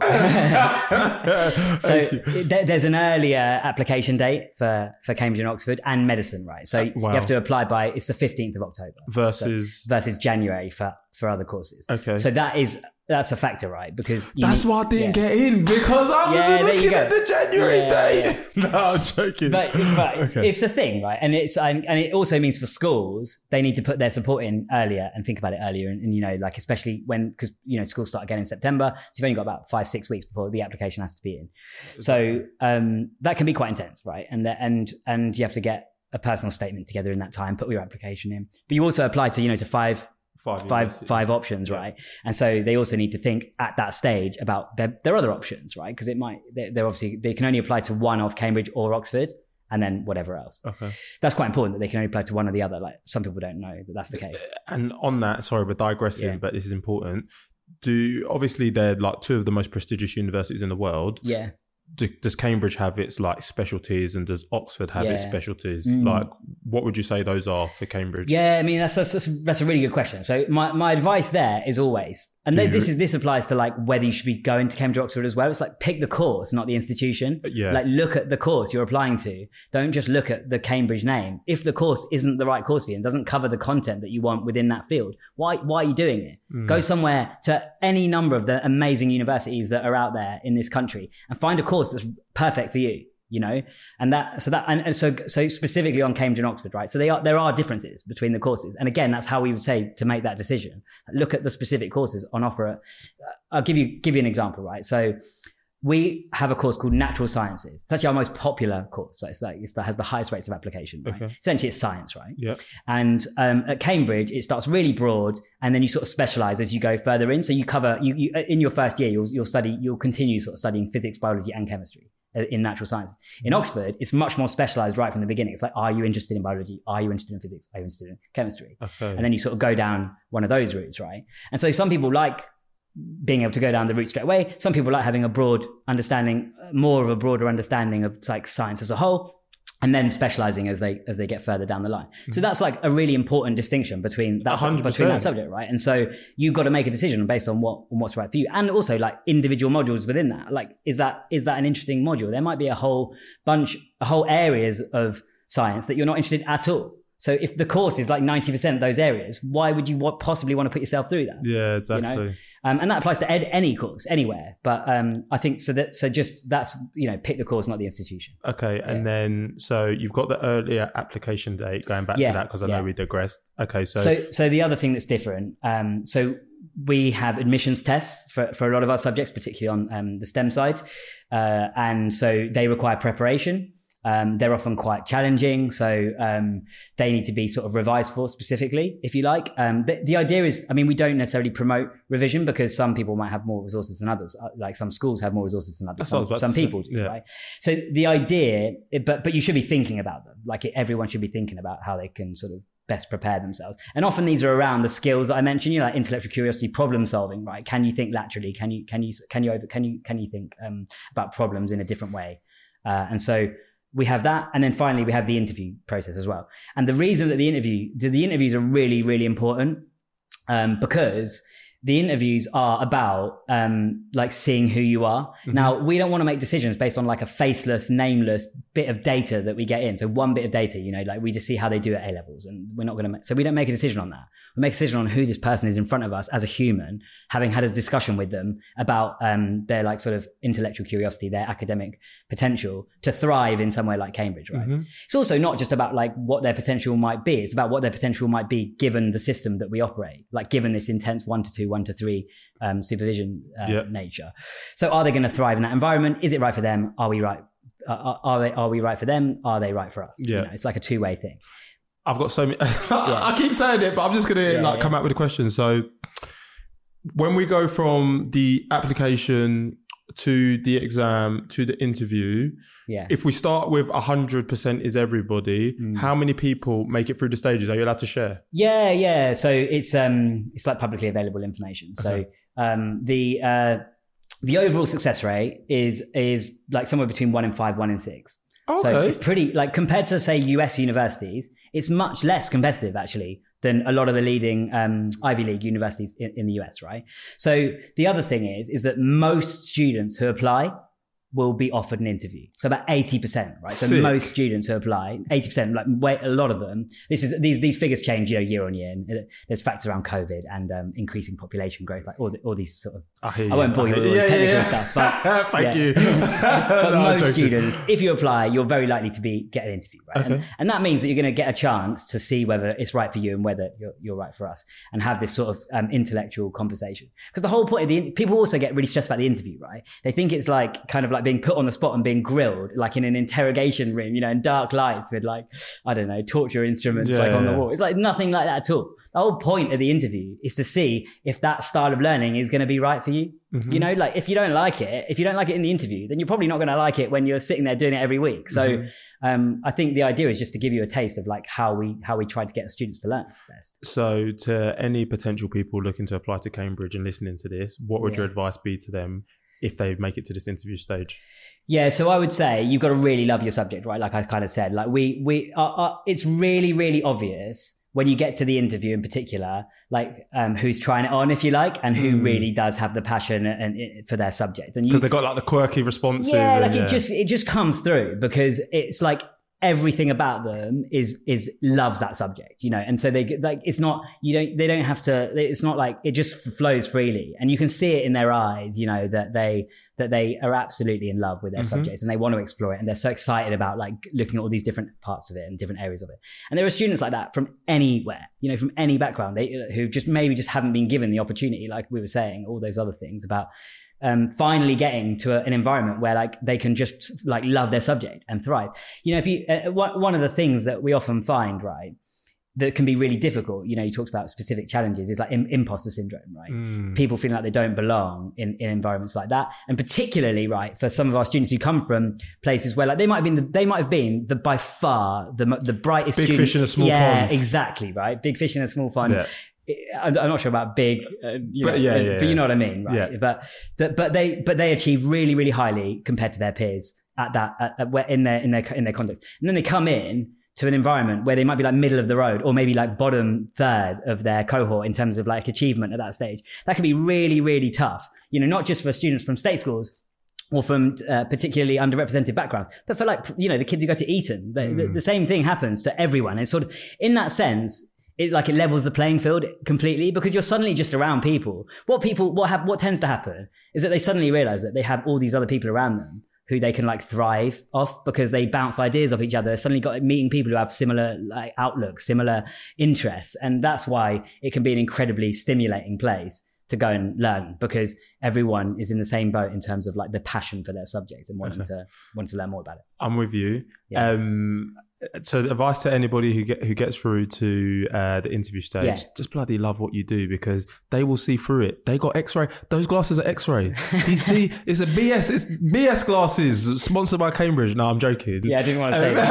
So there, there's an earlier application date for for Cambridge and Oxford and medicine, right? So uh, wow. you have to apply by it's the fifteenth of October versus so, versus January for for other courses. Okay. So that is that's a factor, right? Because you that's need, why I didn't yeah. get in, because I Yeah, was there you looking go. at the January Yeah, date. No, I'm joking. But, but Okay. it's a thing, right? And it's and, and it also means for schools they need to put their support in earlier and think about it earlier. And, and you know, like especially when because you know schools start again in September, so you've only got about five six weeks before the application has to be in. So um, that can be quite intense, right? And the, and and you have to get a personal statement together in that time, put your application in. But you also apply to you know to five. Five, five five options, right? And so they also need to think at that stage about their, their other options, right? Because it might they're, they're obviously they can only apply to one of Cambridge or Oxford, and then whatever else. Okay, that's quite important that they can only apply to one or the other. Like some people don't know that that's the case. And on that, sorry, we're digressing, Yeah. but this is important. Do obviously they're like two of the most prestigious universities in the world. Yeah. Do, does Cambridge have its like specialties, and does Oxford have its Yeah. specialties? Mm. Like, what would you say those are for Cambridge? Yeah, I mean that's that's, that's a really good question. So my, my advice there is always, and Do this you- is this applies to like whether you should be going to Cambridge or Oxford as well. It's like pick the course, not the institution. Yeah. Like look at the course you're applying to. Don't just look at the Cambridge name. If the course isn't the right course for you and doesn't cover the content that you want within that field, why why are you doing it? Mm. Go somewhere to any number of the amazing universities that are out there in this country and find a course that's perfect for you. You know, and that, so that, and, and so, so specifically on Cambridge and Oxford, right? So they are, there are differences between the courses. And again, that's how we would say to make that decision. Look at the specific courses on offer. At, I'll give you, give you an example, right? So we have a course called Natural Sciences. It's actually our most popular course. So it's like, it's, that has the highest rates of application, right? Okay. Essentially it's science, right? Yeah. And um, at Cambridge, it starts really broad, and then you sort of specialize as you go further in. So you cover, you, you in your first year, you'll, you'll study, you'll continue sort of studying physics, biology, and chemistry in natural sciences. In Oxford, it's much more specialized right from the beginning. It's like, are you interested in biology? Are you interested in physics? Are you interested in chemistry? Okay. And then you sort of go down one of those routes, right? And so some people like being able to go down the route straight away. Some people like having a broad understanding, more of a broader understanding of like science as a whole, and then specializing as they as they get further down the line. So that's like a really important distinction between that one hundred percent. between that subject, right? And so you've got to make a decision based on what on what's right for you, and also like individual modules within that. Like, is that is that an interesting module? There might be a whole bunch, a whole areas of science that you're not interested in at all. So if the course is like ninety percent of those areas, why would you want, possibly want to put yourself through that? Yeah, exactly. You know? Um, and that applies to ed- any course, anywhere. But um, I think so that so just that's you know pick the course, not the institution. Okay, and Yeah. then so you've got the earlier application date. Going back Yeah, to that because I yeah. know we digressed. Okay, so, So so the other thing that's different. Um, so we have admissions tests for, for a lot of our subjects, particularly on um, the STEM side, uh, and so they require preparation. Um, they're often quite challenging, so um, they need to be sort of revised for specifically, if you like. Um, the, the idea is, I mean, we don't necessarily promote revision because some people might have more resources than others. Uh, Like some schools have more resources than others. That's what I was Some, about some to say. people do, Yeah. right? So the idea, but but you should be thinking about them. Like everyone should be thinking about how they can sort of best prepare themselves. And often these are around the skills that I mentioned, you know, like intellectual curiosity, problem solving, right? Can you think laterally? Can you can you can you over, can you can you think um, about problems in a different way? Uh, and so we have that. And then finally, we have the interview process as well. And the reason that the interview, the interviews are really, really important um, because the interviews are about um, like seeing who you are. Mm-hmm. Now, we don't want to make decisions based on like a faceless, nameless bit of data that we get in. So one bit of data, you know, like we just see how they do at A levels, and we're not going to make, so we don't make a decision on that. We make a decision on who this person is in front of us as a human, having had a discussion with them about um, their like sort of intellectual curiosity, their academic potential to thrive in somewhere like Cambridge, right? Mm-hmm. It's also not just about like what their potential might be. It's about what their potential might be given the system that we operate, like given this intense one to two, one to three um, supervision uh, yep. nature. So are they going to thrive in that environment? Is it right for them? Are we right? Uh, are they? Are we right for them? Are they right for us? Yeah. You know, it's like a two-way thing. I've got so many. I keep saying it, but I'm just going to yeah, like yeah. come out with a question. So when we go from the application to the exam to the interview, yeah. if we start with one hundred percent is everybody, mm. how many people make it through the stages? Are you allowed to share? Yeah, yeah. So it's um it's like publicly available information. Okay. So um the uh the overall success rate is is like somewhere between one in five, one in six. Okay. So it's pretty, like compared to say U S universities, it's much less competitive actually than a lot of the leading um, Ivy League universities in, in the U S, right? So the other thing is, is that most students who apply, will be offered an interview. So about eighty percent, right? So Sick. most students who apply, eighty percent, like way, a lot of them, this is, these, these figures change, you know, year on year. And there's factors around COVID and um, increasing population growth, like all, the, all these sort of, I, hear I won't bore you with all the yeah, technical yeah, yeah. stuff, but thank yeah. you. But No, I'm most joking. students, if you apply, you're very likely to be get an interview, right? Okay. And, and that means that you're going to get a chance to see whether it's right for you and whether you're, you're right for us, and have this sort of um, intellectual conversation. Because the whole point of the people also get really stressed about the interview, right? They think it's like kind of like being put on the spot and being grilled, like in an interrogation room, you know, in dark lights with like, I don't know, torture instruments Yeah, like on the yeah. wall. It's like nothing like that at all. The whole point of the interview is to see if that style of learning is going to be right for you. Mm-hmm. You know, like if you don't like it, if you don't like it in the interview, then you're probably not going to like it when you're sitting there doing it every week. So Mm-hmm. um, I think the idea is just to give you a taste of like how we how we try to get the students to learn best. So to any potential people looking to apply to Cambridge and listening to this, what would Yeah. your advice be to them if they make it to this interview stage? Yeah, so I would say you've got to really love your subject, right? Like I kind of said, like we we are, are, it's really really obvious when you get to the interview in particular, like um, who's trying it on, if you like, and who Mm. really does have the passion and, and for their subject. And you, Because they've got like the quirky responses. yeah, and, like yeah. it just it just comes through because it's like everything about them is is loves that subject, you know. And so they get like it's not you don't they don't have to. It's not like it just flows freely, and you can see it in their eyes, you know, that they that they are absolutely in love with their Mhm. subjects and they want to explore it, and they're so excited about like looking at all these different parts of it and different areas of it. And there are students like that from anywhere, you know, from any background, they who just maybe just haven't been given the opportunity, like we were saying, all those other things about. Um, finally getting to a, an environment where like they can just like love their subject and thrive. You know, if you, uh, one of the things that we often find, right, that can be really difficult, you know, you talked about specific challenges is like im- imposter syndrome, right? Mm. People feeling like they don't belong in, in environments like that. And particularly, right, for some of our students who come from places where like they might have been, the, they might have been the by far the, the brightest Big student. fish in a small yeah, pond. exactly, right? Big fish in a small pond. Yeah. I'm I'm not sure about big, uh, you know, But yeah, but, yeah, but you yeah. know what I mean, right? Yeah. But but but they but they achieve really really highly compared to their peers at that at, at where in their in their in their context, and then they come in to an environment where they might be like middle of the road or maybe like bottom third of their cohort in terms of like achievement at that stage. That can be really really tough, you know, not just for students from state schools or from uh, particularly underrepresented backgrounds, but for like, you know, the kids who go to Eton. The, Mm. the, the same thing happens to everyone. It's sort of in that sense. It like it levels the playing field completely because you're suddenly just around people. What people, what have, what tends to happen is that they suddenly realize that they have all these other people around them who they can like thrive off because they bounce ideas off each other. Suddenly got meeting people who have similar like outlooks, similar interests. And that's why it can be an incredibly stimulating place to go and learn because everyone is in the same boat in terms of like the passion for their subject and wanting Okay. to, wanting to learn more about it. I'm with you. Yeah. Um, so advice to anybody who get who gets through to uh, the interview stage, Yeah. just bloody love what you do because they will see through it. They got X-ray. Those glasses are X-ray. You see, it's a B S. It's B S glasses sponsored by Cambridge. No, I'm joking. Yeah, I didn't want to say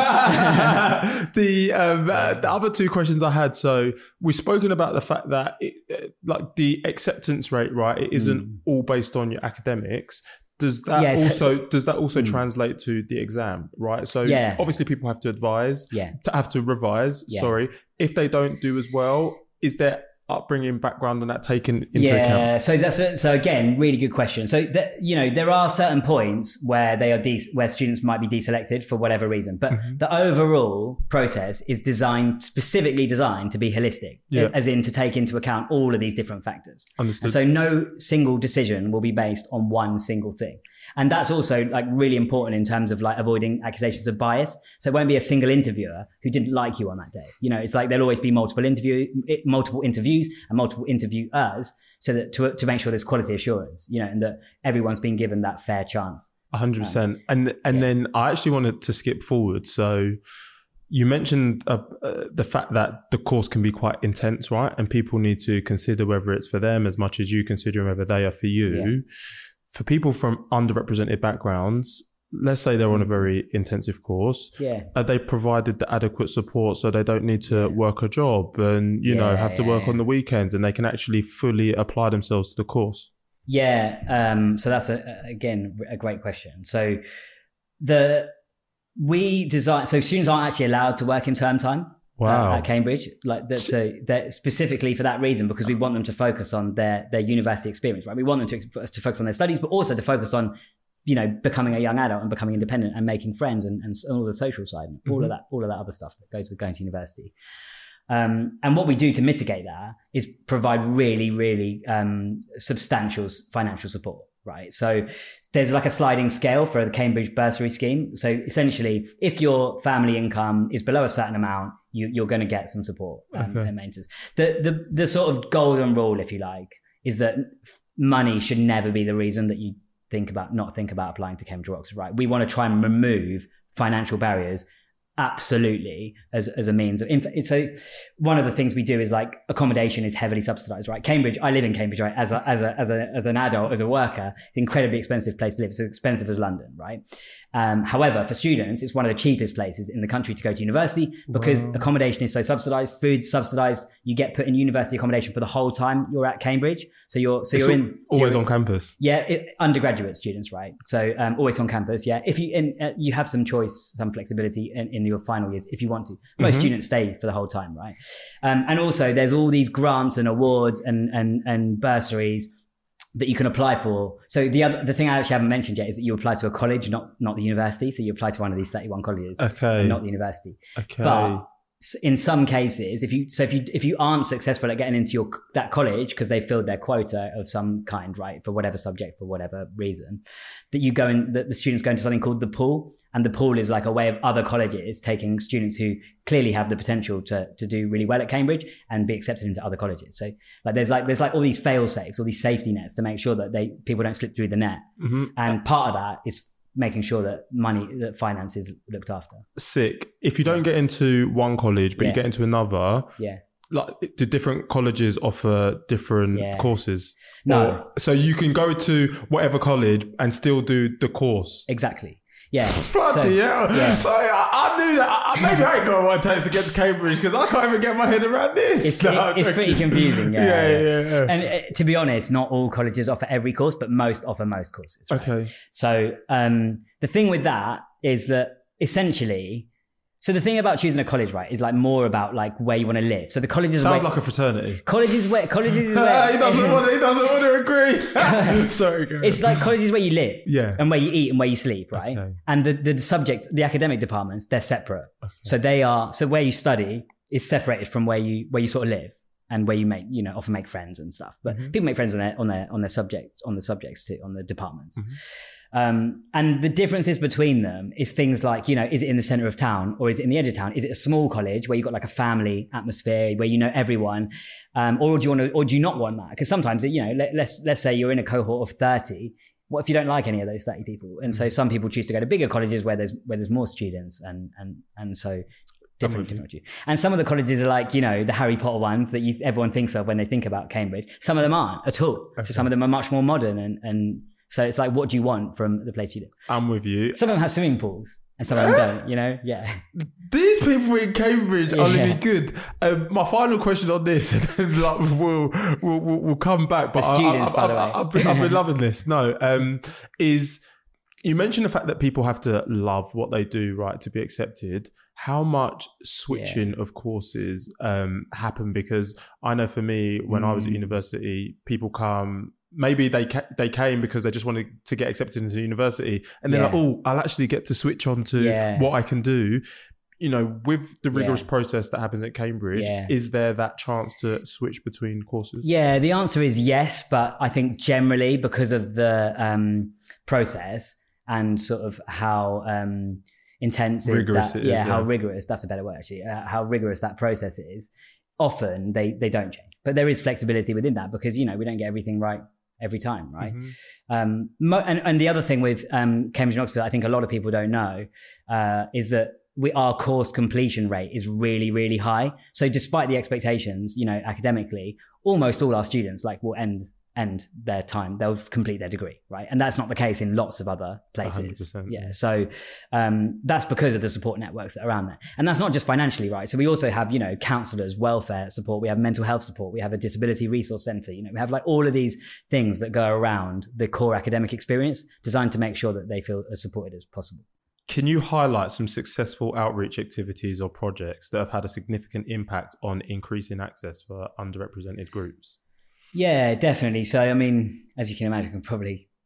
that. the um, uh, the other two questions I had. So we've spoken about the fact that it, uh, like the acceptance rate, right? It isn't Mm. all based on your academics. Does that Yeah, so- also does that also Mm. translate to the exam, right? So Yeah. obviously people have to advise, Yeah. to have to revise. Yeah. Sorry, if they don't do as well, is their upbringing, background, and that taken into yeah, account? so that's a, so again, really good question. So that, you know, there are certain points where they are de- where students might be deselected for whatever reason, but Mhm. the overall process is designed specifically designed to be holistic, Yeah. as in to take into account all of these different factors. Understood. And so no single decision will be based on one single thing. And that's also like really important in terms of like avoiding accusations of bias. So it won't be a single interviewer who didn't like you on that day. You know, it's like there'll always be multiple interview, multiple interviews and multiple interviewers so that to, to make sure there's quality assurance, you know, and that everyone's been given that fair chance. one hundred percent. And and yeah. then I actually wanted to skip forward. So you mentioned uh, uh, the fact that the course can be quite intense, right? And people need to consider whether it's for them as much as you consider whether they are for you. Yeah. For people from underrepresented backgrounds, let's say they're on a very intensive course. Yeah. Are they provided the adequate support so they don't need to work a job and, you know, Yeah, have to yeah, work yeah. on the weekends and they can actually fully apply themselves to the course? Yeah. Um, so that's a, again, a great question. So the, we design, so students aren't actually allowed to work in term time. Wow. Uh, at Cambridge, like that, so that specifically for that reason, because we want them to focus on their their university experience, right? We want them to to focus on their studies, but also to focus on you know, becoming a young adult and becoming independent and making friends and, and all the social side, and all mm-hmm. of that, all of that other stuff that goes with going to university. Um, and what we do to mitigate that is provide really, really um, substantial financial support, right? So there's like a sliding scale for the Cambridge bursary scheme. So essentially, if your family income is below a certain amount, you, you're going to get some support um, okay. and maintenance. The, the, the sort of golden rule, if you like, is that money should never be the reason that you think about, not think about applying to Cambridge or Oxford, right? We want to try and remove financial barriers absolutely as, as a means of, in fact, so one of the things we do is like accommodation is heavily subsidized, right? Cambridge, I live in Cambridge, right? As a, as a, as a, as an adult, as a worker, it's an incredibly expensive place to live. It's as expensive as London, right? Um, however, for students, it's one of the cheapest places in the country to go to university because wow. accommodation is so subsidized, food's subsidized. You get put in university accommodation for the whole time you're at Cambridge. So you're, so it's you're in. So always you're on campus. Yeah. It, undergraduate students, right? So, um, always on campus. Yeah. If you, in, uh, you have some choice, some flexibility in, in your final years if you want to. Most mm-hmm. students stay for the whole time, right? Um, and also there's all these grants and awards and, and, and bursaries that you can apply for. So the other, the thing I actually haven't mentioned yet is that you apply to a college, not, not the university. So you apply to one of these thirty-one colleges, okay. not the university. Okay. But in some cases, if you, so if you, if you aren't successful at getting into your, that college, because they filled their quota of some kind, right? For whatever subject, for whatever reason, that you go in, that the students go into something called the pool. And the pool is like a way of other colleges taking students who clearly have the potential to, to do really well at Cambridge and be accepted into other colleges. So like, there's like, there's like all these fail safes, all these safety nets to make sure that they, people don't slip through the net. Mm-hmm. And part of that is making sure that money, that finance is looked after. Sick. If you don't yeah. get into one college, but yeah. you get into another. Yeah. Like, do different colleges offer different yeah. courses? No. Or, so you can go to whatever college and still do the course. Exactly. Yeah. Bloody so, hell. Yeah. So I, I knew that. I, maybe I ain't got what it takes to get to Cambridge because I can't even get my head around this. It's, no, it, it's pretty confusing. Yeah. yeah, yeah, yeah, yeah. And uh, to be honest, not all colleges offer every course, but most offer most courses. Right? Okay. So um, the thing with that is that essentially, so the thing about choosing a college, right, is like more about like where you want to live. So the colleges sounds where, like a fraternity. Colleges where colleges is where he doesn't want to, he doesn't want to agree. Sorry, girl. It's like colleges where you live, yeah, and where you eat and where you sleep, right? Okay. And the the subject, the academic departments, they're separate. Okay. So they are so where you study is separated from where you where you sort of live and where you make you know often make friends and stuff. But mm-hmm. people make friends on their on their on their subjects on the subjects too on the departments. Mm-hmm. Um, and the differences between them is things like, you know, is it in the center of town or is it in the edge of town? Is it a small college where you've got like a family atmosphere where you know everyone? Um, or do you want to, or do you not want that? Because sometimes, you know, let, let's, let's say you're in a cohort of thirty. What if you don't like any of those thirty people? And so some people choose to go to bigger colleges where there's, where there's more students and, and, and so different technology. And some of the colleges are like, you know, the Harry Potter ones that you, everyone thinks of when they think about Cambridge. Some of them aren't at all. Okay. So some of them are much more modern and, and, so it's like, what do you want from the place you live? I'm with you. Some of them have swimming pools and some of them don't, you know? Yeah. These people in Cambridge are really good. Um, my final question on this, and then like, we'll, we'll, we'll, we'll come back. But the students, I, I, by I, the way. I, I've, been, I've been loving this. No, um, is you mentioned the fact that people have to love what they do, right, to be accepted. How much switching yeah. of courses um, happen? Because I know for me, when mm. I was at university, people come... Maybe they ca- they came because they just wanted to get accepted into university, and they're yeah. like, "Oh, I'll actually get to switch on to yeah. what I can do." You know, with the rigorous yeah. process that happens at Cambridge, yeah. is there that chance to switch between courses? Yeah, the answer is yes, but I think generally because of the um, process and sort of how um, intensive, rigorous that, it is, yeah, yeah, how rigorous. That's a better word actually. Uh, how rigorous that process is. Often they they don't change, but there is flexibility within that because you know we don't get everything right every time, right? Mm-hmm. Um, mo- and, and the other thing with um, Cambridge and Oxford, I think a lot of people don't know, uh, is that we, our course completion rate is really, really high. So despite the expectations, you know, academically, almost all our students like will end end their time, they'll complete their degree, right? And that's not the case in lots of other places. one hundred percent. Yeah. So um, that's because of the support networks that are around there. And that's not just financially, right? So we also have, you know, counsellors, welfare support, we have mental health support, we have a disability resource centre, you know, we have like all of these things that go around the core academic experience designed to make sure that they feel as supported as possible. Can you highlight some successful outreach activities or projects that have had a significant impact on increasing access for underrepresented groups? Yeah, definitely. So, I mean, as you can imagine, I can probably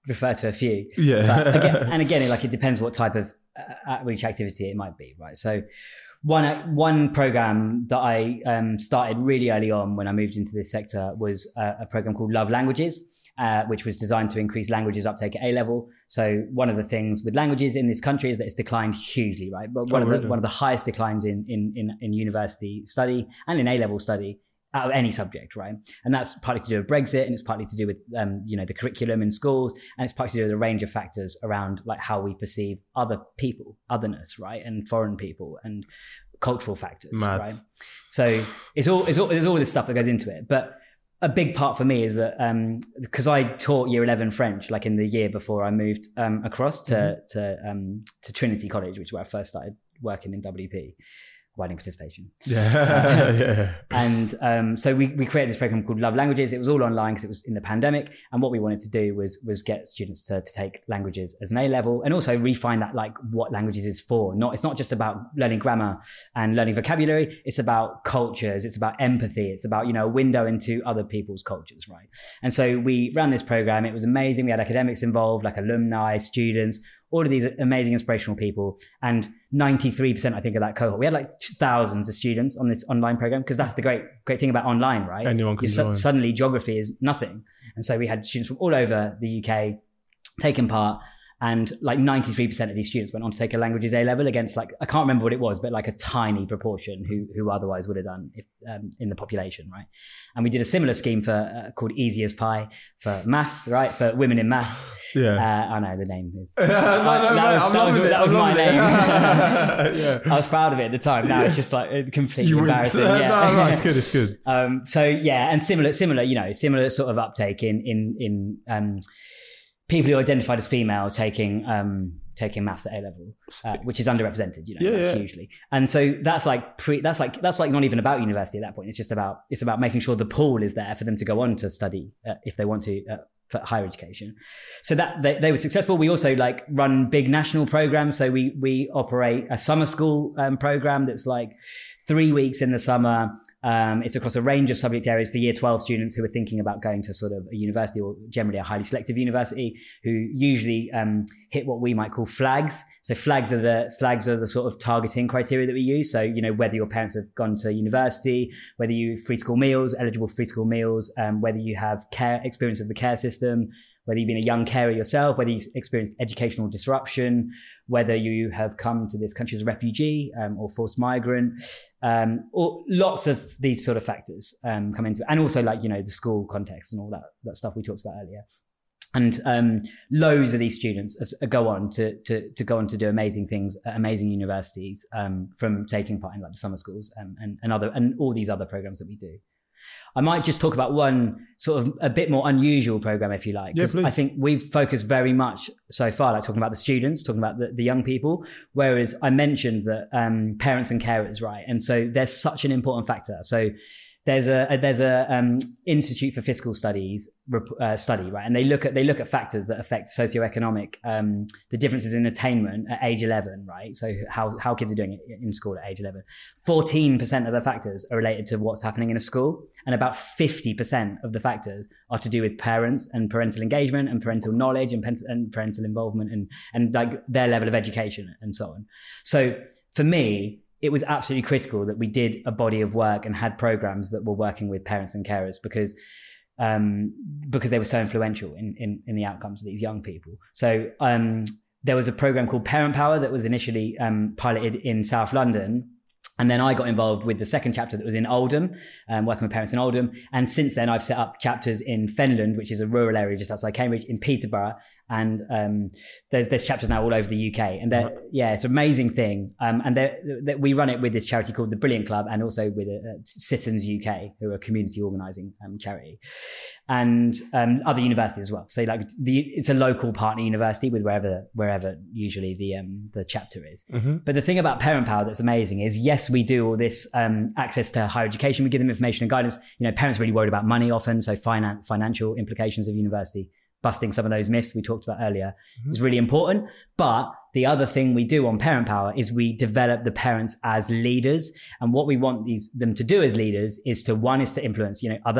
refer to a few. Yeah. But again, and again, like it depends what type of uh, outreach activity it might be, right? So one one program that I um, started really early on when I moved into this sector was a, a program called Love Languages, uh, which was designed to increase languages uptake at A level. So one of the things with languages in this country is that it's declined hugely, right? But one oh, of the really? one of the highest declines in in in, in university study and in A level study out of any subject, right? And that's partly to do with Brexit, and it's partly to do with, um, you know, the curriculum in schools, and it's partly to do with a range of factors around like how we perceive other people, otherness, right? And foreign people and cultural factors, Mad. right? So it's all, it's all, there's all this stuff that goes into it. But a big part for me is that, um, because I taught year eleven French, like in the year before I moved, um, across to, mm-hmm. to, um, to Trinity College, which is where I first started working in W P. Widening participation. Yeah. yeah. And um, so we, we created this program called Love Languages. It was all online because it was in the pandemic. And what we wanted to do was was get students to, to take languages as an A level, and also refine that, like what languages is for. Not It's not just about learning grammar and learning vocabulary. It's about cultures. It's about empathy. It's about, you know, a window into other people's cultures, right? And so we ran this program. It was amazing. We had academics involved, like alumni, students, all of these amazing inspirational people, and ninety-three percent, I think, of that cohort. We had like thousands of students on this online program, because that's the great, great thing about online, right? Anyone can su- join. Suddenly geography is nothing. And so we had students from all over the U K taking part, and like ninety-three percent of these students went on to take a languages A level against, like, I can't remember what it was, but like a tiny proportion who who otherwise would have done if, um, in the population, right? And we did a similar scheme for uh, called Easy as Pie for maths, right? For women in maths. Yeah. Uh, I know the name is. no, no, I, that mate, was, I'm that was, loving it. that was I'm my loving name. it. yeah. I was proud of it at the time. Now Yeah. it's just like completely You embarrassing. wouldn't. Yeah. no, no, it's good. It's good. Um, so yeah, and similar, similar, you know, similar sort of uptake in in in um, people who identified as female taking um, taking maths at A level, uh, which is underrepresented, you know, Yeah, like, yeah. hugely. And so that's like pre, that's like that's like not even about university at that point. It's just about it's about making sure the pool is there for them to go on to study uh, if they want to. Uh, for higher education. So that they, they were successful. We also like run big national programs. So we, we operate a summer school um, program that's like three weeks in the summer. Um, it's across a range of subject areas for year twelve students who are thinking about going to sort of a university, or generally a highly selective university, who usually um, hit what we might call flags. So flags are the flags are the sort of targeting criteria that we use. So, you know, whether your parents have gone to university, whether you free school meals, eligible free school meals, um, whether you have care experience of the care system, whether you've been a young carer yourself, whether you've experienced educational disruption, whether you have come to this country as a refugee um, or forced migrant, um, or lots of these sort of factors um, come into it. And also, like, you know, the school context and all that, that stuff we talked about earlier. And um, loads of these students as, go on to, to to go on to do amazing things at amazing universities, um, from taking part in like the summer schools um, and, and other and all these other programs that we do. I might just talk about one sort of a bit more unusual program, if you like. Yeah, please. I think we've focused very much so far, like talking about the students, talking about the, the young people, whereas I mentioned that um, parents and carers, right? And so there's such an important factor. So there's a there's a um, Institute for Fiscal Studies uh, study, right? And they look at they look at factors that affect socioeconomic, um, the differences in attainment at age eleven, right? So how how kids are doing it in school at age eleven. fourteen percent of the factors are related to what's happening in a school, and about fifty percent of the factors are to do with parents and parental engagement and parental knowledge and, pen- and parental involvement and and like their level of education and so on. So for me, it was absolutely critical that we did a body of work and had programs that were working with parents and carers, because um, because they were so influential in, in, in the outcomes of these young people. So um, there was a program called Parent Power that was initially um, piloted in South London. And then I got involved with the second chapter that was in Oldham, um, working with parents in Oldham. And since then, I've set up chapters in Fenland, which is a rural area just outside Cambridge, in Peterborough. And um, there's there's chapters now all over the U K. And they're, yeah, it's an amazing thing. Um, and they're, they're, we run it with this charity called the Brilliant Club, and also with uh, Citizens U K, who are a community organising um, charity, and um, other universities as well. So like the, it's a local partner university with wherever wherever usually the um, the chapter is. Mm-hmm. But the thing about Parent Power that's amazing is, yes, we do all this um, access to higher education. We give them information and guidance. You know, parents are really worried about money often, so finan- financial implications of university. Busting some of those myths we talked about earlier mm-hmm. is really important. But the other thing we do on Parent Power is we develop the parents as leaders. And what we want these them to do as leaders is to, one is to influence, you know, other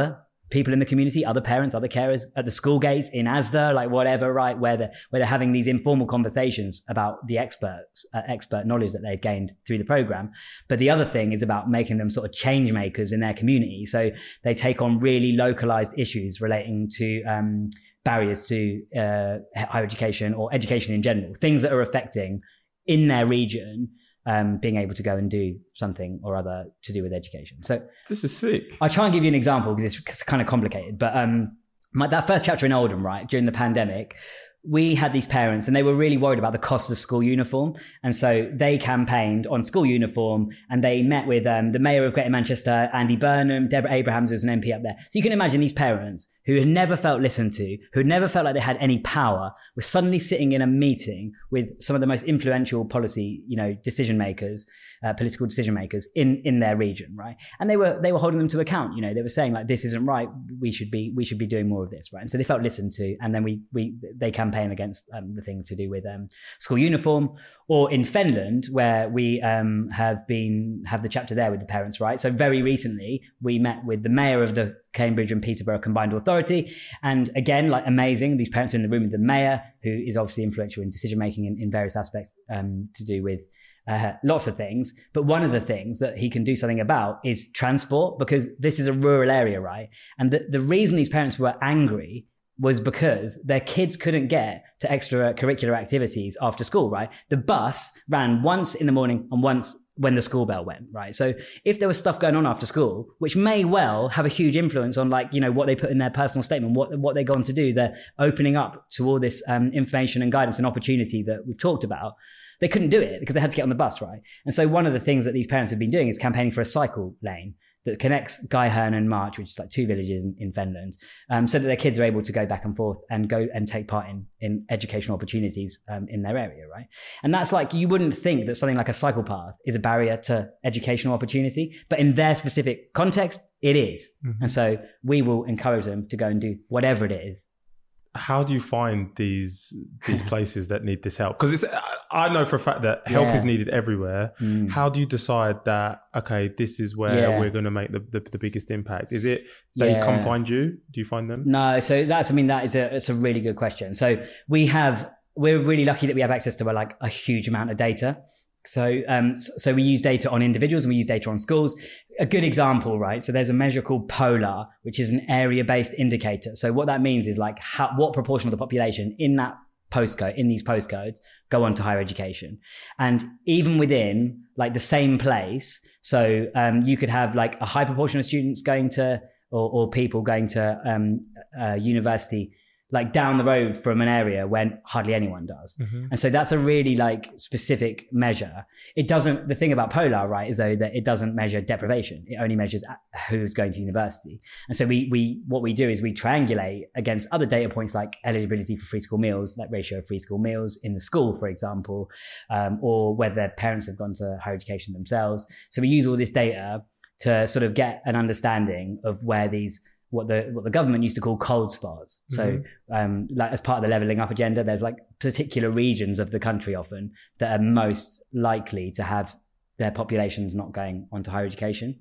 people in the community, other parents, other carers at the school gates, in Asda, like whatever, right? Where they're, where they're having these informal conversations about the experts, uh, expert knowledge that they've gained through the program. But the other thing is about making them sort of change makers in their community. So they take on really localized issues relating to, um, barriers to, uh, higher education or education in general, things that are affecting in their region, um, being able to go and do something or other to do with education. So this is sick. I'll try and give you an example because it's, it's kind of complicated. But um, my, that first chapter in Oldham, right, during the pandemic, we had these parents and they were really worried about the cost of school uniform. And so they campaigned on school uniform and they met with um, the mayor of Greater Manchester, Andy Burnham, Deborah Abrahams, who's an M P up there. So you can imagine these parents who had never felt listened to, who had never felt like they had any power, were suddenly sitting in a meeting with some of the most influential policy, you know, decision makers, uh, political decision makers in, in their region, right? And they were, they were holding them to account. You know, they were saying like, this isn't right. We should be, we should be doing more of this, right? And so they felt listened to. And then we, we, they campaigned against um, the thing to do with um, school uniform. Or in Finland, where we um, have been, have the chapter there with the parents, right? So very recently, we met with the mayor of the Cambridge and Peterborough Combined Authority. And again, like amazing, these parents are in the room with the mayor, who is obviously influential in decision-making in, in various aspects um, to do with uh, lots of things. But one of the things that he can do something about is transport, because this is a rural area, right? And the, the reason these parents were angry was because their kids couldn't get to extracurricular activities after school, right? The bus ran once in the morning and once when the school bell went, right? So if there was stuff going on after school, which may well have a huge influence on like, you know, what they put in their personal statement, what, what they go on to do, they're opening up to all this um, information and guidance and opportunity that we've talked about. They couldn't do it because they had to get on the bus, right? And so one of the things that these parents have been doing is campaigning for a cycle lane that connects Guyherne and March, which is like two villages in, in Finland, um, so that their kids are able to go back and forth and go and take part in, in educational opportunities um, in their area, right? And that's like, you wouldn't think that something like a cycle path is a barrier to educational opportunity, but in their specific context, it is. Mm-hmm. And so we will encourage them to go and do whatever it is. How do you find these these places that need this help? Because it's I know for a fact that help yeah. is needed everywhere. Mm. How do you decide that, okay, this is where yeah. we're going to make the, the, the biggest impact? Is it they yeah. come find you? Do you find them? No, so that's, I mean, that is a, it's a really good question. So we have, we're really lucky that we have access to a, like a huge amount of data. So, um, so we use data on individuals and we use data on schools. A good example, right? So there's a measure called POLAR, which is an area-based indicator. So what that means is like how, what proportion of the population in that postcode, in these postcodes, go on to higher education. And even within like the same place, so, um, you could have like a high proportion of students going to, or, or people going to, um, uh, university like down the road from an area when hardly anyone does. Mm-hmm. And so that's a really like specific measure. It doesn't, the thing about POLAR, right, is though that it doesn't measure deprivation. It only measures who's going to university. And so we, we, what we do is we triangulate against other data points like eligibility for free school meals, like ratio of free school meals in the school, for example, um, or whether their parents have gone to higher education themselves. So we use all this data to sort of get an understanding of where these what the what the government used to call cold spots. Mm-hmm. So um, like as part of the levelling up agenda, there's like particular regions of the country often that are most likely to have their populations not going on to higher education.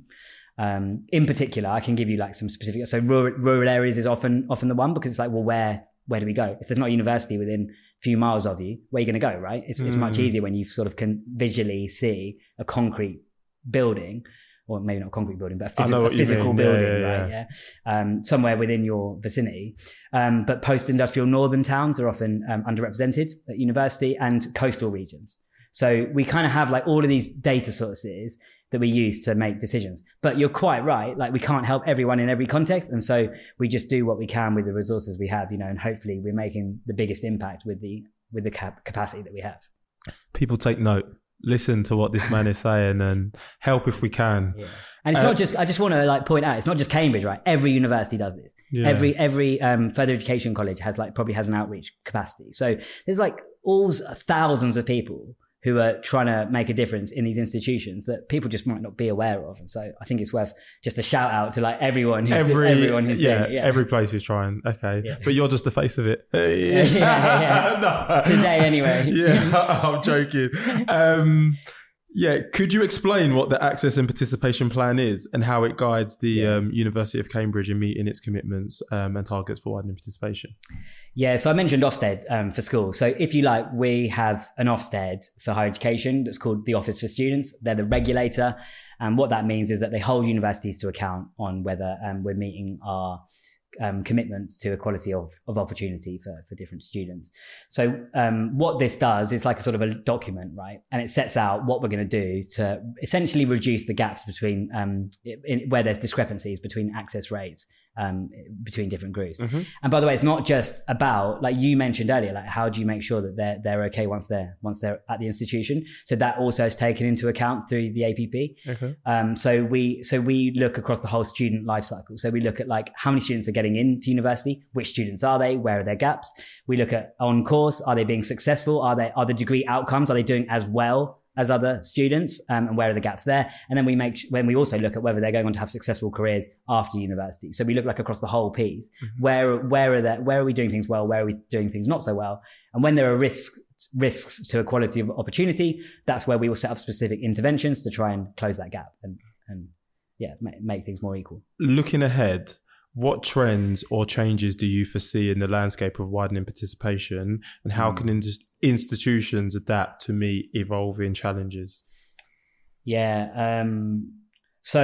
Um, in particular, I can give you like some specific, so rural, rural areas is often often the one, because it's like, well, where where do we go? If there's not a university within a few miles of you, where are you going to go, right? It's, mm. it's much easier when you sort of can visually see a concrete building, or maybe not a concrete building, but a physical, a physical building, yeah, yeah, right? Yeah. yeah. Um, somewhere within your vicinity. Um, but post-industrial northern towns are often um, underrepresented at university, and coastal regions. So we kind of have like all of these data sources that we use to make decisions. But you're quite right. Like we can't help everyone in every context. And so we just do what we can with the resources we have, you know, and hopefully we're making the biggest impact with the, with the cap- capacity that we have. People take note. Listen to what this man is saying and help if we can. Yeah. And it's uh, not just, I just want to like point out, it's not just Cambridge, right? Every university does this. Yeah. Every, every, um, further education college has like, probably has an outreach capacity. So there's like all thousands of people who are trying to make a difference in these institutions that people just might not be aware of. And so I think it's worth just a shout out to like everyone who's, every, everyone who's yeah, doing it. Yeah, every place is trying. Okay. Yeah. But you're just the face of it. yeah, yeah, yeah. no. Today anyway. yeah, I'm joking. Um, Yeah, could you explain what the Access and Participation Plan is and how it guides the yeah. um, University of Cambridge in meeting its commitments um, and targets for widening participation? Yeah, so I mentioned Ofsted um, for school. So if you like, we have an Ofsted for higher education that's called the Office for Students. They're the regulator. And what that means is that they hold universities to account on whether um, we're meeting our Um, commitments to equality of, of opportunity for, for different students. So um, what this does is like a sort of a document, right? And it sets out what we're going to do to essentially reduce the gaps between um, in, where there's discrepancies between access rates um, between different groups. Mm-hmm. And by the way, it's not just about, like you mentioned earlier, like how do you make sure that they're they're okay once they're once they're at the institution? So that also is taken into account through the A P P. Okay. Um, so we so we look across the whole student life cycle. So we look at like how many students are getting into university, which students are they, where are their gaps? We look at on course, are they being successful? Are they are the degree outcomes, are they doing as well as other students, um, and where are the gaps there? And then we make when we also look at whether they're going on to have successful careers after university. So we look like across the whole piece. Mm-hmm. Where where are that where are we doing things well? Where are we doing things not so well? And when there are risks risks to equality of opportunity, that's where we will set up specific interventions to try and close that gap and and yeah make, make things more equal. Looking ahead, what trends or changes do you foresee in the landscape of widening participation, and how mm. can in- institutions adapt to meet evolving challenges? Yeah. Um, so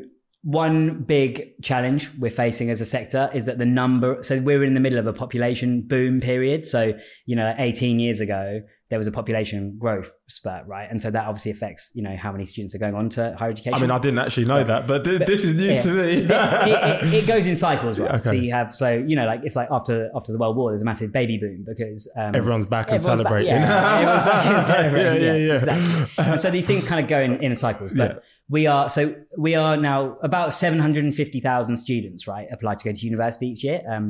one big challenge we're facing as a sector is that the number, so we're in the middle of a population boom period. So, you know, eighteen years ago, there was a population growth spurt, right? And so that obviously affects, you know, how many students are going on to higher education. I mean, I didn't actually know but, that, but, th- but this is news yeah, to me. it, it, it goes in cycles, right? Okay. So you have, so, you know, like it's like after after the World War, there's a massive baby boom because um, everyone's back and everyone's celebrating. Back, yeah, everyone's back and celebrating. yeah, yeah, yeah. Exactly. And so these things kind of go in, in cycles, but yeah. we are, so we are now about seven hundred fifty thousand students, right, apply to go to university each year. Um,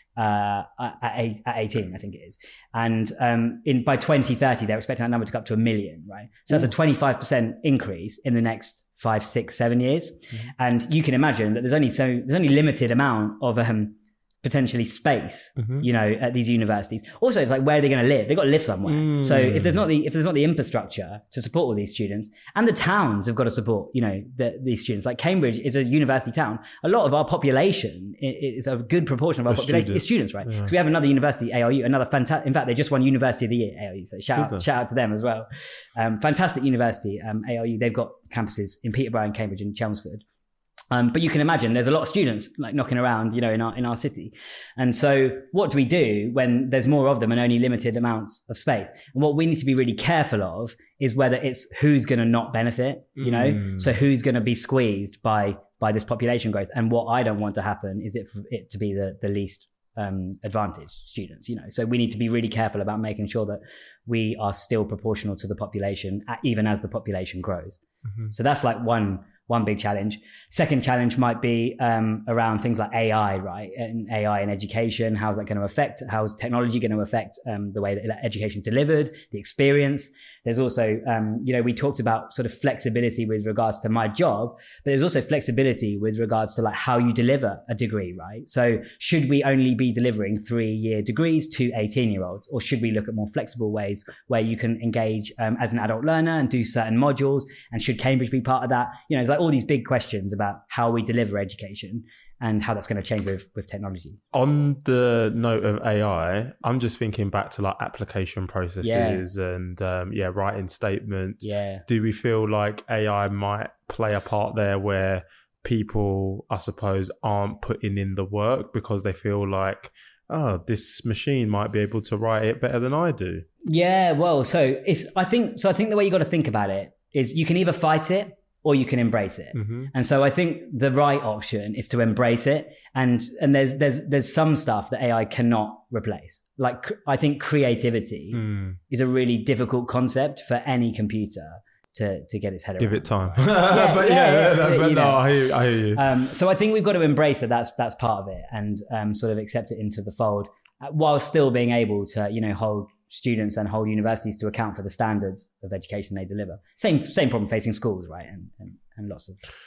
uh, at, eight, at eighteen, I think it is. And um, in by twenty thirty, they're expecting that number to go up to a million, right? So that's Ooh. a twenty-five percent increase in the next five, six, seven years. Mm-hmm. And you can imagine that there's only so there's only limited amount of um, potentially space, mm-hmm. you know, at these universities. Also, it's like, where are they going to live? They've got to live somewhere. Mm. So if there's not the if there's not the infrastructure to support all these students, and the towns have got to support, you know, the, these students. Like Cambridge is a university town. A lot of our population is a good proportion of our the population students. is students, right? Yeah. So we have another university, A L U, another fantastic. In fact, they just won University of the Year, A L U. So shout out, shout out to them as well. Um, fantastic university, um, A L U. They've got campuses in Peterborough and Cambridge and Chelmsford. Um, but you can imagine there's a lot of students like knocking around, you know, in our in our city. And so what do we do when there's more of them and only limited amounts of space? And what we need to be really careful of is whether it's who's going to not benefit, you know, mm. so who's going to be squeezed by by this population growth. And what I don't want to happen is it for it to be the, the least um, advantaged students, you know. So we need to be really careful about making sure that we are still proportional to the population, even as the population grows. Mm-hmm. So that's like one One big challenge. Second challenge might be um, around things like A I, right? And A I in education. How's that going to affect? How's technology going to affect um, the way that education is delivered, the experience? There's also, um, you know, we talked about sort of flexibility with regards to my job, but there's also flexibility with regards to like how you deliver a degree, right? So should we only be delivering three-year degrees to eighteen-year-olds, or should we look at more flexible ways where you can engage um, as an adult learner and do certain modules? And should Cambridge be part of that? You know, it's like all these big questions about how we deliver education and how that's going to change with, with technology. On the note of A I, I'm just thinking back to like application processes yeah. and um, yeah, writing statements. Yeah. Do we feel like A I might play a part there where people, I suppose, aren't putting in the work because they feel like, oh, this machine might be able to write it better than I do? Yeah, well, so it's I think so. I think the way you got to think about it is you can either fight it or you can embrace it. Mm-hmm. And so I think the right option is to embrace it. And, and there's, there's, there's some stuff that A I cannot replace. Like, I think creativity mm. is a really difficult concept for any computer to, to get its head around. Give it time. yeah, but yeah, yeah, yeah but no, I hear, I hear you. Um, so I think we've got to embrace that that's, that's part of it and um, sort of accept it into the fold while still being able to, you know, hold students and hold universities to account for the standards of education they deliver. Same same problem facing schools, right? And and, and lots of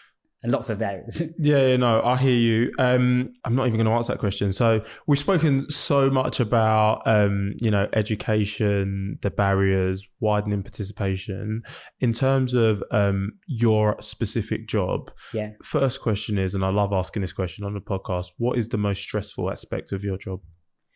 and lots of areas. Yeah, yeah, no, I hear you. Um, I'm not even going to answer that question. So we've spoken so much about, um, you know, education, the barriers, widening participation. In terms of um, your specific job, yeah. First question is, and I love asking this question on the podcast, what is the most stressful aspect of your job?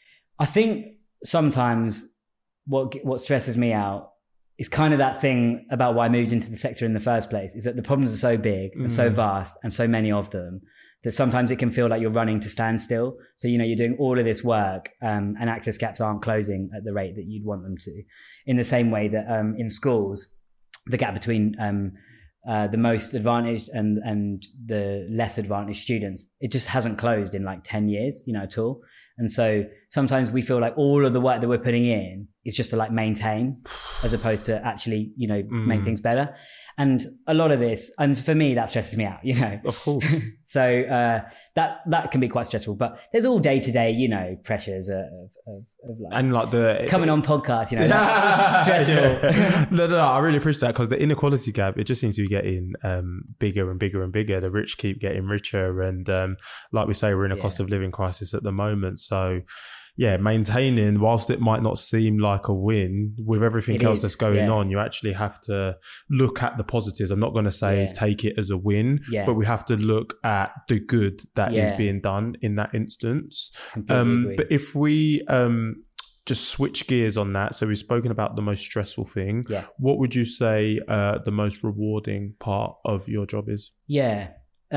I think sometimes what what stresses me out is kind of that thing about why I moved into the sector in the first place, is that the problems are so big and mm. so vast and so many of them that sometimes it can feel like you're running to stand still. So, you know, you're doing all of this work um, and access gaps aren't closing at the rate that you'd want them to. In the same way that um, in schools, the gap between um, uh, the most advantaged and, and the less advantaged students, it just hasn't closed in like ten years, you know, at all. And so sometimes we feel like all of the work that we're putting in is just to like maintain as opposed to actually, you know, mm. make things better. And a lot of this, and for me, that stresses me out, you know. Of course. so uh, that that can be quite stressful. But there's all day-to-day, you know, pressures of, of, of like, and like the coming on podcast, you know, that's stressful. Yeah. no, no, I really appreciate that, because the inequality gap, it just seems to be getting um, bigger and bigger and bigger. The rich keep getting richer. And um, like we say, we're in a yeah. cost of living crisis at the moment. So yeah, maintaining, whilst it might not seem like a win, with everything it else is, that's going yeah. on, you actually have to look at the positives. I'm not going to say yeah. take it as a win, yeah. but we have to look at the good that yeah. is being done in that instance. Um, but if we um, just switch gears on that, so we've spoken about the most stressful thing. Yeah. What would you say uh, the most rewarding part of your job is? Yeah.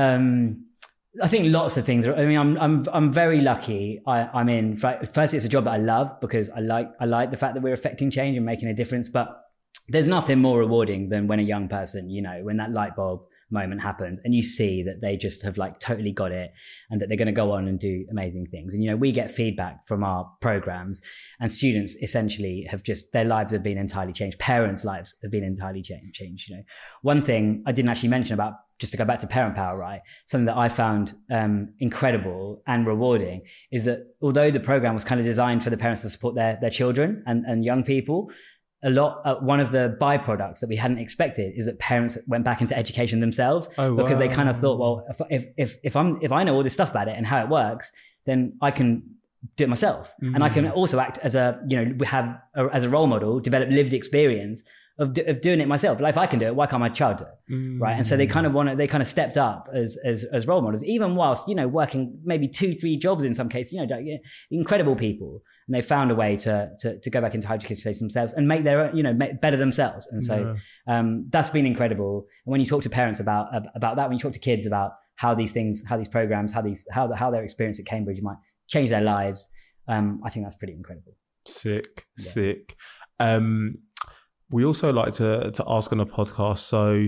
Um I think lots of things. I mean, I'm I'm I'm very lucky. I, I'm in. Firstly, it's a job that I love because I like I like the fact that we're affecting change and making a difference. But there's nothing more rewarding than when a young person, you know, when that light bulb moment happens and you see that they just have like totally got it and that they're going to go on and do amazing things. And, you know, we get feedback from our programs and students essentially have just, their lives have been entirely changed. Parents' lives have been entirely changed, changed. You know, one thing I didn't actually mention about, just to go back to Parent Power, right? Something that I found um, incredible and rewarding is that although the program was kind of designed for the parents to support their, their children and, and young people, a lot, uh, one of the byproducts that we hadn't expected is that parents went back into education themselves oh, because wow. they kind of thought, well, if, if, if I'm, if I know all this stuff about it and how it works, then I can do it myself. Mm. And I can also act as a, you know, we have a, as a role model, develop lived experience of, of doing it myself. Like if I can do it, why can't my child do it? Mm. Right. And so they kind of want to, they kind of stepped up as, as, as role models, even whilst, you know, working maybe two, three jobs in some cases, you know, incredible people. And they found a way to, to, to go back into higher education themselves and make their, you know, make better themselves. And so, yeah. um, that's been incredible. And when you talk to parents about, about that, when you talk to kids about how these things, how these programs, how these, how the, how their experience at Cambridge might change their lives. Um, I think that's pretty incredible. Sick, yeah. sick. Um, we also like to, to ask on a podcast. So,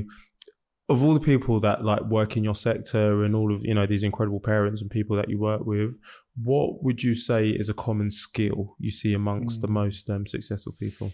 of all the people that like work in your sector and all of, you know, these incredible parents and people that you work with, what would you say is a common skill you see amongst mm. the most um, successful people?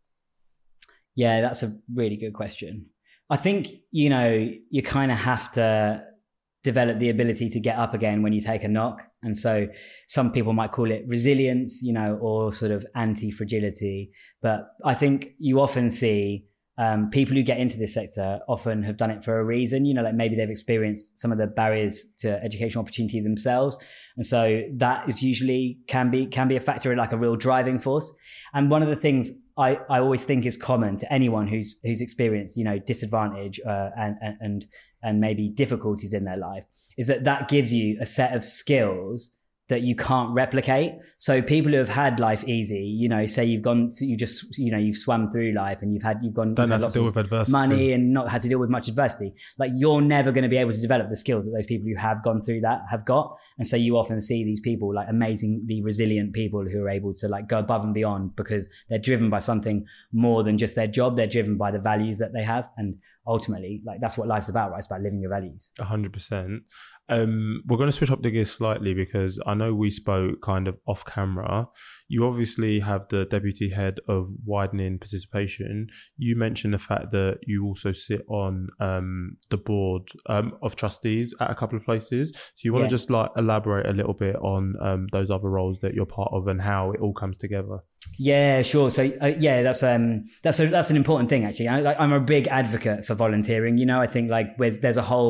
Yeah, that's a really good question. I think, you know, you kind of have to develop the ability to get up again when you take a knock. And so some people might call it resilience, you know, or sort of anti-fragility. But I think you often see Um, people who get into this sector often have done it for a reason, you know, like maybe they've experienced some of the barriers to educational opportunity themselves. And so that is usually can be, can be a factor, like a real driving force. And one of the things I, I always think is common to anyone who's, who's experienced, you know, disadvantage, uh, and, and, and, and maybe difficulties in their life is that that gives you a set of skills that you can't replicate. So people who have had life easy, you know, say you've gone, you just, you know, you've swum through life and you've had, you've gone, don't you've have to deal with adversity, money and not had to deal with much adversity. Like you're never going to be able to develop the skills that those people who have gone through that have got. And so you often see these people, like amazingly resilient people who are able to like go above and beyond because they're driven by something more than just their job. They're driven by the values that they have. And ultimately, like that's what life's about, right? It's about living your values. A hundred percent. Um, we're going to switch up the gear slightly because I know we spoke kind of off camera. You obviously have the deputy head of widening participation. You mentioned the fact that you also sit on um, the board um, of trustees at a couple of places. So you want yeah. to just like elaborate a little bit on um, those other roles that you're part of and how it all comes together. Yeah, sure. So uh, yeah, that's um that's a, that's an important thing actually. I, like, I'm a big advocate for volunteering. You know, I think like there's there's a whole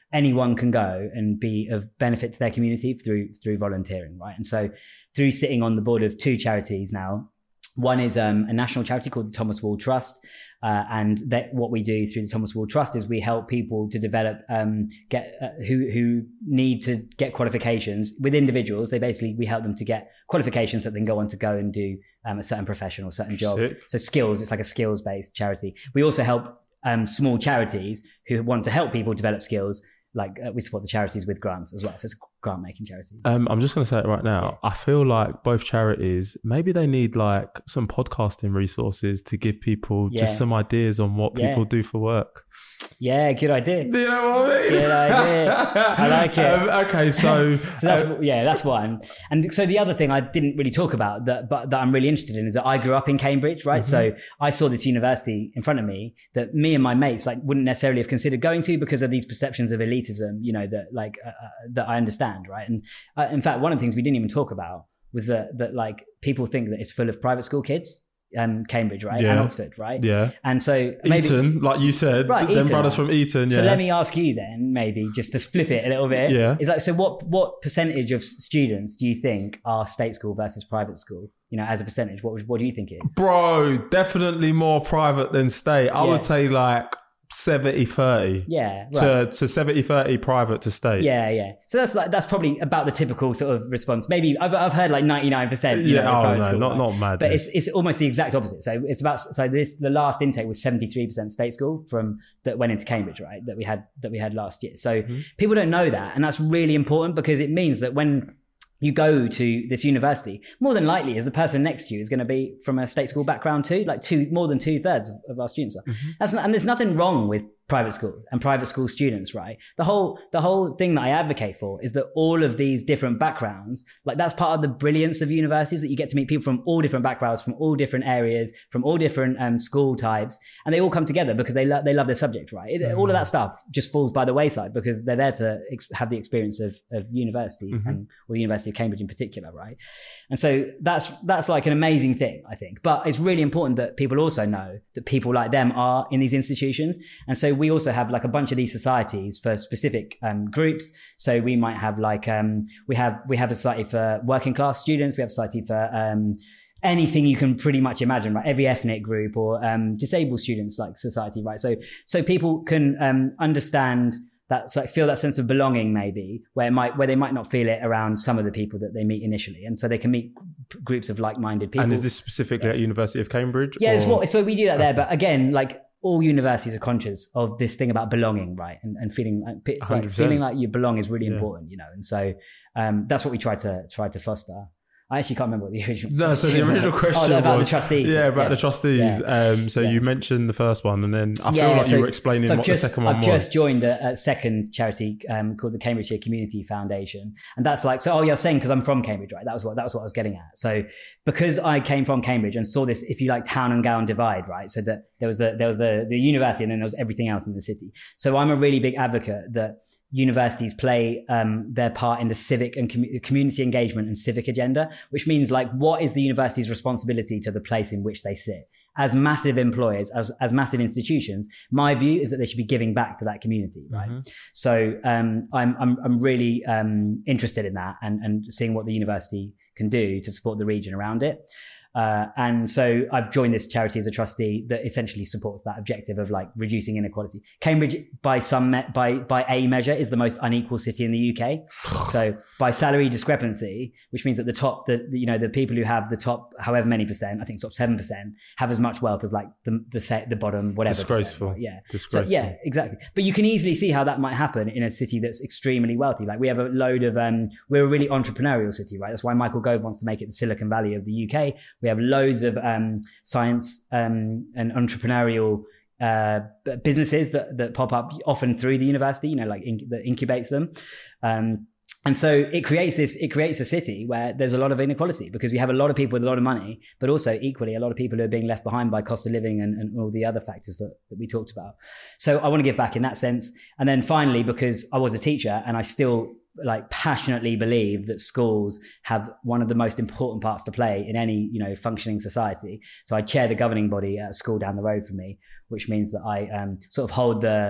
anyone can go and be of benefit to their community through through volunteering, right? And so through sitting on the board of two charities now, one is um, a national charity called the Thomas Wall Trust. Uh, and that what we do through the Thomas Wall Trust is we help people to develop, um, get uh, who who need to get qualifications with individuals. They basically, we help them to get qualifications so that they can go on to go and do um, a certain profession or certain job. Sick. So skills, it's like a skills-based charity. We also help um, small charities who want to help people develop skills. Like uh, we support the charities with grants as well. So it's a grant making charity. Um, I'm just going to say it right now. I feel like both charities, maybe they need like some podcasting resources to give people Yeah. just some ideas on what Yeah. people do for work. Yeah, good idea. Do you know what I mean? Good idea. I like it. Um, okay, so, So that's uh, yeah, that's one. And so the other thing I didn't really talk about that, but that I'm really interested in is that I grew up in Cambridge, right? Mm-hmm. So I saw this university in front of me that me and my mates like wouldn't necessarily have considered going to because of these perceptions of elitism, you know, that like uh, uh, that I understand, right? And uh, in fact, one of the things we didn't even talk about was that that like people think that it's full of private school kids. Um, Cambridge, right? Yeah. And Oxford, right? yeah. And so maybe, Eton, like you said, Right, them Eton, brothers right. from Eton, yeah. So let me ask you then, maybe just to flip it a little bit. Yeah. It's like, so what, what percentage of students do you think are state school versus private school? You know, as a percentage, what, what do you think it is? Bro, definitely more private than state. I Yeah. would say like seventy thirty. Yeah. Right. To, to seventy thirty private to state. Yeah, yeah. So that's like, that's probably about the typical sort of response. Maybe I've, I've heard like ninety-nine percent. You Yeah, know, oh private no, school, not, right? not mad. But it's it's almost the exact opposite. So it's about so this the last intake was seventy-three percent state school from that went into Cambridge, right? That we had that we had last year. So Mm-hmm. people don't know that, and that's really important because it means that when you go to this university, more than likely is the person next to you is going to be from a state school background too. Like two more than two thirds of, of our students are. Mm-hmm. That's not, and there's nothing wrong with private school and private school students, right? The whole the whole thing that I advocate for is that all of these different backgrounds, like that's part of the brilliance of universities, that you get to meet people from all different backgrounds, from all different areas, from all different um, school types, and they all come together because they lo- they love their subject, right? It, Mm-hmm. all of that stuff just falls by the wayside because they're there to ex- have the experience of of university Mm-hmm. and or the University of Cambridge in particular, right? And so that's that's like an amazing thing, I think. But it's really important that people also know that people like them are in these institutions, and so we also have like a bunch of these societies for specific um, groups. So we might have like um, we have we have a society for working class students. We have a society for um, anything you can pretty much imagine, right? Every ethnic group or um, disabled students like society, right? So so people can um, understand that, so like feel that sense of belonging, maybe where it might where they might not feel it around some of the people that they meet initially, and so they can meet g- groups of like-minded people. And is this specifically at University of Cambridge? Yeah, it's or- what so we do that there, but again, like all universities are conscious of this thing about belonging, right? And and feeling like, pe- one hundred like percent. feeling like you belong is really Yeah. important, you know. And so um, that's what we try to try to foster. I actually can't remember what the original. No, so the original question oh, about was, the trustees. Yeah, about yeah. the trustees. Yeah. Um, so Yeah. you mentioned the first one, and then I feel Yeah, like so- you were explaining so I've what just, the second one I've was. just joined a, a second charity um, called the Cambridgeshire Community Foundation, and that's like so. Oh, you're saying because I'm from Cambridge, right? That was what that was what I was getting at. So because I came from Cambridge and saw this, if you like, town and gown divide, right? So that there was the there was the the university, and then there was everything else in the city. So I'm a really big advocate that universities play um, their part in the civic and com- community engagement and civic agenda, which means like what is the university's responsibility to the place in which they sit? As massive employers, as, as massive institutions, my view is that they should be giving back to that community, right? Mm-hmm. So um, I'm, I'm I'm really um, interested in that and, and seeing what the university can do to support the region around it. Uh, and so I've joined this charity as a trustee that essentially supports that objective of like reducing inequality. Cambridge, by some me- by by a measure, is the most unequal city in the U K. So by salary discrepancy, which means that the top, the you know the people who have the top, however many percent, I think top seven percent, have as much wealth as like the the set the bottom whatever. Disgraceful. Percent, right? Yeah. Disgraceful. So, yeah, exactly. But you can easily see how that might happen in a city that's extremely wealthy. Like we have a load of, um, we're a really entrepreneurial city, right? That's why Michael Gove wants to make it the Silicon Valley of the U K. We have loads of um, science um, and entrepreneurial uh, b- businesses that, that pop up often through the university, you know, like in, that incubates them. Um, And so it creates this, it creates a city where there's a lot of inequality because we have a lot of people with a lot of money, but also equally a lot of people who are being left behind by cost of living and, and all the other factors that, that we talked about. So I want to give back in that sense. And then finally, because I was a teacher and I still like passionately believe that schools have one of the most important parts to play in any, you know, functioning society. So I chair the governing body at a school down the road from me, which means that I um, sort of hold the,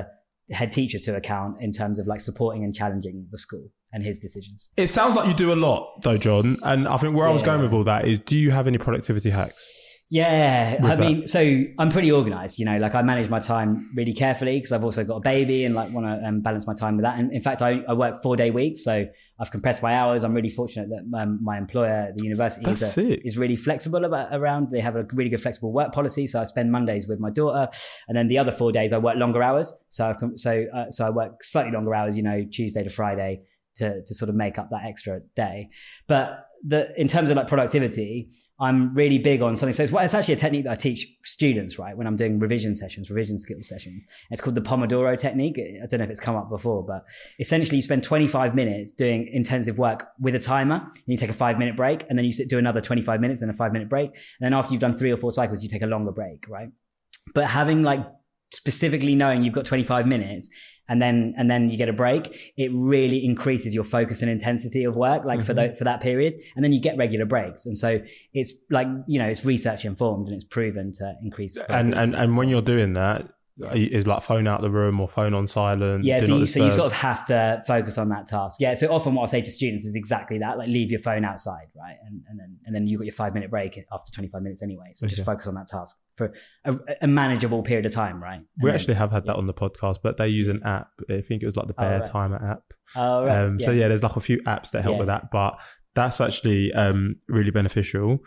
head teacher to account in terms of like supporting and challenging the school and his decisions. It sounds like you do a lot though, John. And I think where yeah. I was going with all that is, do you have any productivity hacks? Yeah, I mean, that? so I'm pretty organized, you know, like I manage my time really carefully because I've also got a baby and like want to um, balance my time with that. And in fact, I, I work four day weeks, so I've compressed my hours. I'm really fortunate that um, my employer, the university, is, a, is really flexible about around. They have a really good flexible work policy. So I spend Mondays with my daughter, and then the other four days I work longer hours. So I can, so uh, so I work slightly longer hours, you know, Tuesday to Friday to to sort of make up that extra day. But the in terms of like productivity, I'm really big on something. So it's, well, it's actually a technique that I teach students, right? When I'm doing revision sessions, revision skills sessions. It's called the Pomodoro technique. I don't know if it's come up before, but essentially you spend twenty-five minutes doing intensive work with a timer. And you take a five minute break, and then you sit, do another twenty-five minutes and a five minute break. And then after you've done three or four cycles, you take a longer break, right? But having like specifically knowing you've got twenty-five minutes and then and then you get a break, it really increases your focus and intensity of work, like mm-hmm. for the, for that period. And then you get regular breaks. And so it's like, you know, it's research informed and it's proven to increase. And and and when you're doing that, is like phone out the room or phone on silent? Yeah, so you, so you sort of have to focus on that task. Yeah, so often what I'll say to students is exactly that, like leave your phone outside, right? And and then and then you've got your five minute break after twenty-five minutes anyway. So okay. just focus on that task for a, a manageable period of time, right? And we then, actually have had yeah. that on the podcast, but they use an app. I think it was like the Bear oh, right. Timer app. Oh, right. Um, yeah. So yeah, there's like a few apps that help yeah. with that, but that's actually um, really beneficial.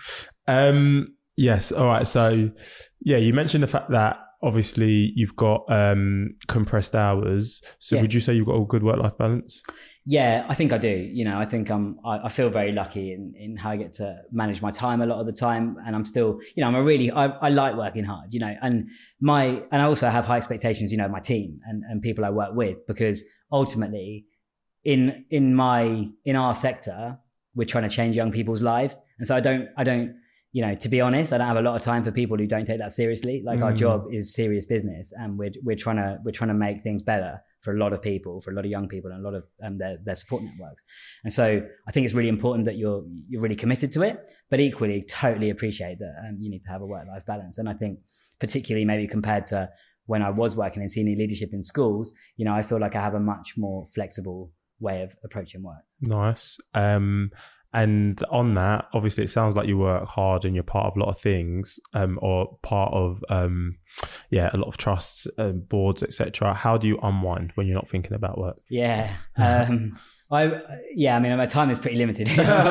Um, yes, all right. So yeah, you mentioned the fact that obviously you've got um, compressed hours. So yeah. would you say you've got a good work-life balance? Yeah, I think I do. You know, I think I'm, I, I feel very lucky in, in how I get to manage my time a lot of the time. And I'm still, you know, I'm a really, I, I like working hard, you know, and my, and I also have high expectations, you know, of my team and, and people I work with, because ultimately in, in my, in our sector, we're trying to change young people's lives. And so I don't, I don't, you know, to be honest, I don't have a lot of time for people who don't take that seriously. Like mm. our job is serious business, and we're we're trying to we're trying to make things better for a lot of people, for a lot of young people, and a lot of um, their their support networks. And so I think it's really important that you're you're really committed to it, but equally totally appreciate that um, you need to have a work-life balance. And I think particularly maybe compared to when I was working in senior leadership in schools, you know, I feel like I have a much more flexible way of approaching work. Nice. Um, And on that, obviously, it sounds like you work hard and you're part of a lot of things, um, or part of, um, yeah, a lot of trusts, um, boards, et cetera. How do you unwind when you're not thinking about work? Yeah, um, I yeah, I mean, my time is pretty limited,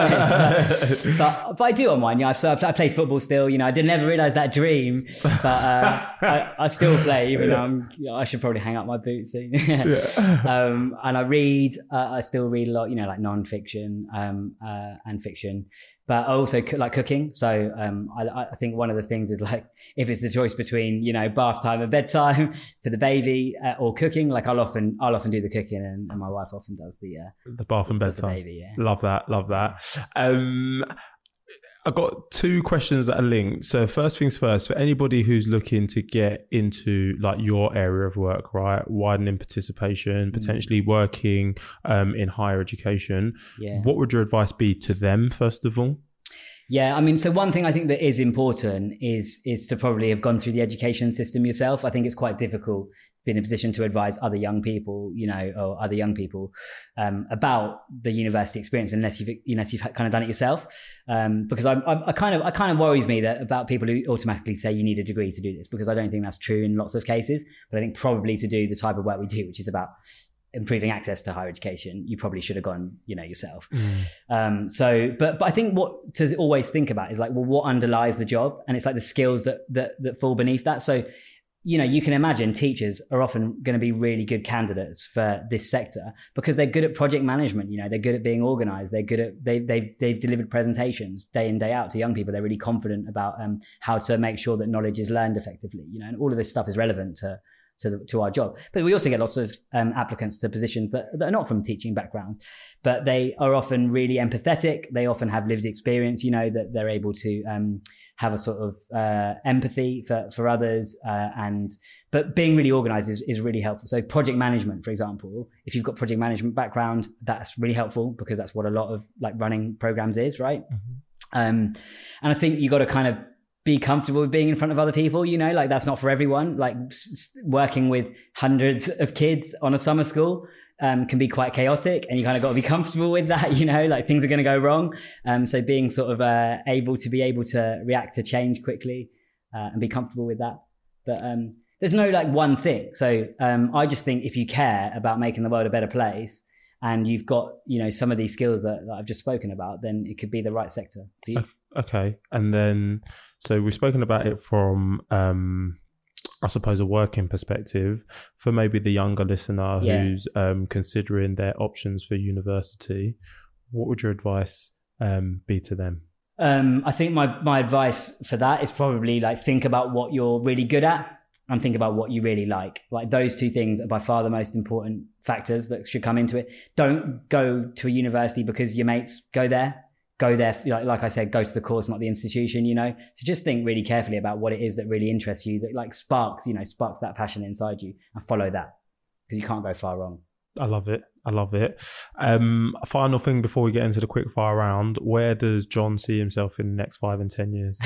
but but I do unwind. You know, so I play football still. You know, I did never realize that dream, but uh, I, I still play, even though I'm, you know, I should probably hang up my boots soon. yeah. um, and I read. Uh, I still read a lot. You know, like non-fiction um, uh, and fiction. But I also co- like cooking. So um, I, I think one of the things is like, if it's a choice between, you know, bath time and bedtime for the baby uh, or cooking, like I'll often I'll often do the cooking, and, and my wife often does the uh, the bath and bedtime. The baby, yeah. Love that, love that. Um, I've got two questions that are linked. So first things first, for anybody who's looking to get into like your area of work, right? Widening participation, potentially mm-hmm. working um, in higher education. Yeah. What would your advice be to them, first of all? Yeah, I mean, so one thing I think that is important is is to probably have gone through the education system yourself. I think it's quite difficult to be in a position to advise other young people, you know, or other young people um, about the university experience unless you've unless you've kind of done it yourself. Um, because I, I, I kind of, I kind of worries me that about people who automatically say you need a degree to do this, because I don't think that's true in lots of cases. But I think probably to do the type of work we do, which is about improving access to higher education, you probably should have gone, you know, yourself. Mm. Um, so, but, but I think what to always think about is like, well, what underlies the job? And it's like the skills that, that, that fall beneath that. So, you know, you can imagine teachers are often going to be really good candidates for this sector because they're good at project management. You know, they're good at being organized. They're good at, they, they've, they've delivered presentations day in, day out to young people. They're really confident about um, how to make sure that knowledge is learned effectively, you know, and all of this stuff is relevant to, to the, to our job. But we also get lots of um, applicants to positions that, that are not from teaching backgrounds, but they are often really empathetic. They often have lived experience, you know, that they're able to um, have a sort of uh, empathy for, for others. Uh, and, but being really organized is, is really helpful. So project management, for example, if you've got project management background, that's really helpful because that's what a lot of like running programs is, right? Mm-hmm. Um, and I think you got to kind of be comfortable with being in front of other people, you know, like that's not for everyone. Like s- working with hundreds of kids on a summer school um, can be quite chaotic, and you kind of got to be comfortable with that, you know, like things are going to go wrong. Um, so being sort of uh, able to be able to react to change quickly uh, and be comfortable with that. But um, there's no like one thing. So um, I just think if you care about making the world a better place and you've got, you know, some of these skills that, that I've just spoken about, then it could be the right sector for you. Okay. And then, so we've spoken about it from, um, I suppose, a working perspective. For maybe the younger listener Yeah. who's um, considering their options for university, what would your advice um, be to them? Um, I think my, my advice for that is probably like think about what you're really good at and think about what you really like. Like those two things are by far the most important factors that should come into it. Don't go to a university because your mates go there. Go there, like, like I said, go to the course, not the institution, you know? So just think really carefully about what it is that really interests you, that like sparks, you know, sparks that passion inside you, and follow that, because you can't go far wrong. I love it. I love it. Um, a final thing before we get into the quick fire round, where does John see himself in the next five and ten years?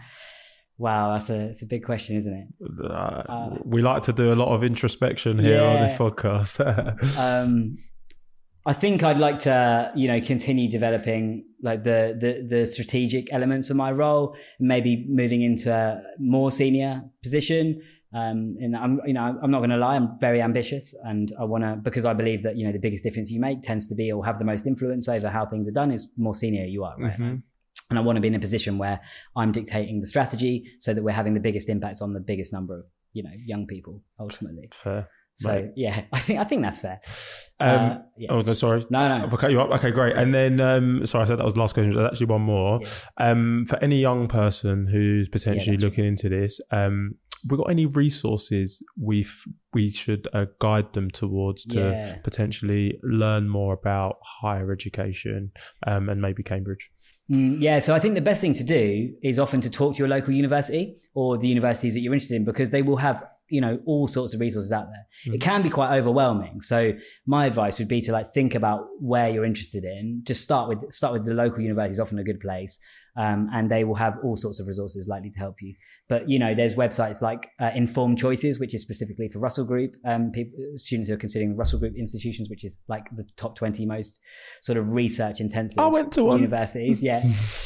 Wow, that's a, it's a big question, isn't it? Uh, Uh, we like to do a lot of introspection here yeah. on this podcast. um, I think I'd like to, you know, continue developing like the, the, the strategic elements of my role, maybe moving into a more senior position. Um, and I'm, you know, I'm not going to lie, I'm very ambitious, and I want to, because I believe that, you know, the biggest difference you make tends to be, or have the most influence over how things are done, is more senior you are, right? Mm-hmm. And I want to be in a position where I'm dictating the strategy so that we're having the biggest impact on the biggest number of, you know, young people ultimately. Fair. So right. yeah, I think, I think that's fair. Um, uh, yeah. Oh, no, sorry. No, no. I've cut you up. Okay, great. And then, um, sorry, I said that was the last question. There's actually one more. Yeah. Um, for any young person who's potentially Yeah, looking into this, um, we got any resources we we should uh, guide them towards to Yeah. potentially learn more about higher education um, and maybe Cambridge? Mm, yeah, so I think the best thing to do is often to talk to your local university or the universities that you're interested in, because they will have, you know, all sorts of resources out there. Mm. It can be quite overwhelming. So my advice would be to like think about where you're interested in. Just start with start with the local university, is often a good place, um, and they will have all sorts of resources likely to help you. But you know, there's websites like uh, Informed Choices, which is specifically for Russell Group um, people, students who are considering Russell Group institutions, which is like the top twenty most sort of research intensive I went to one. universities. Yeah.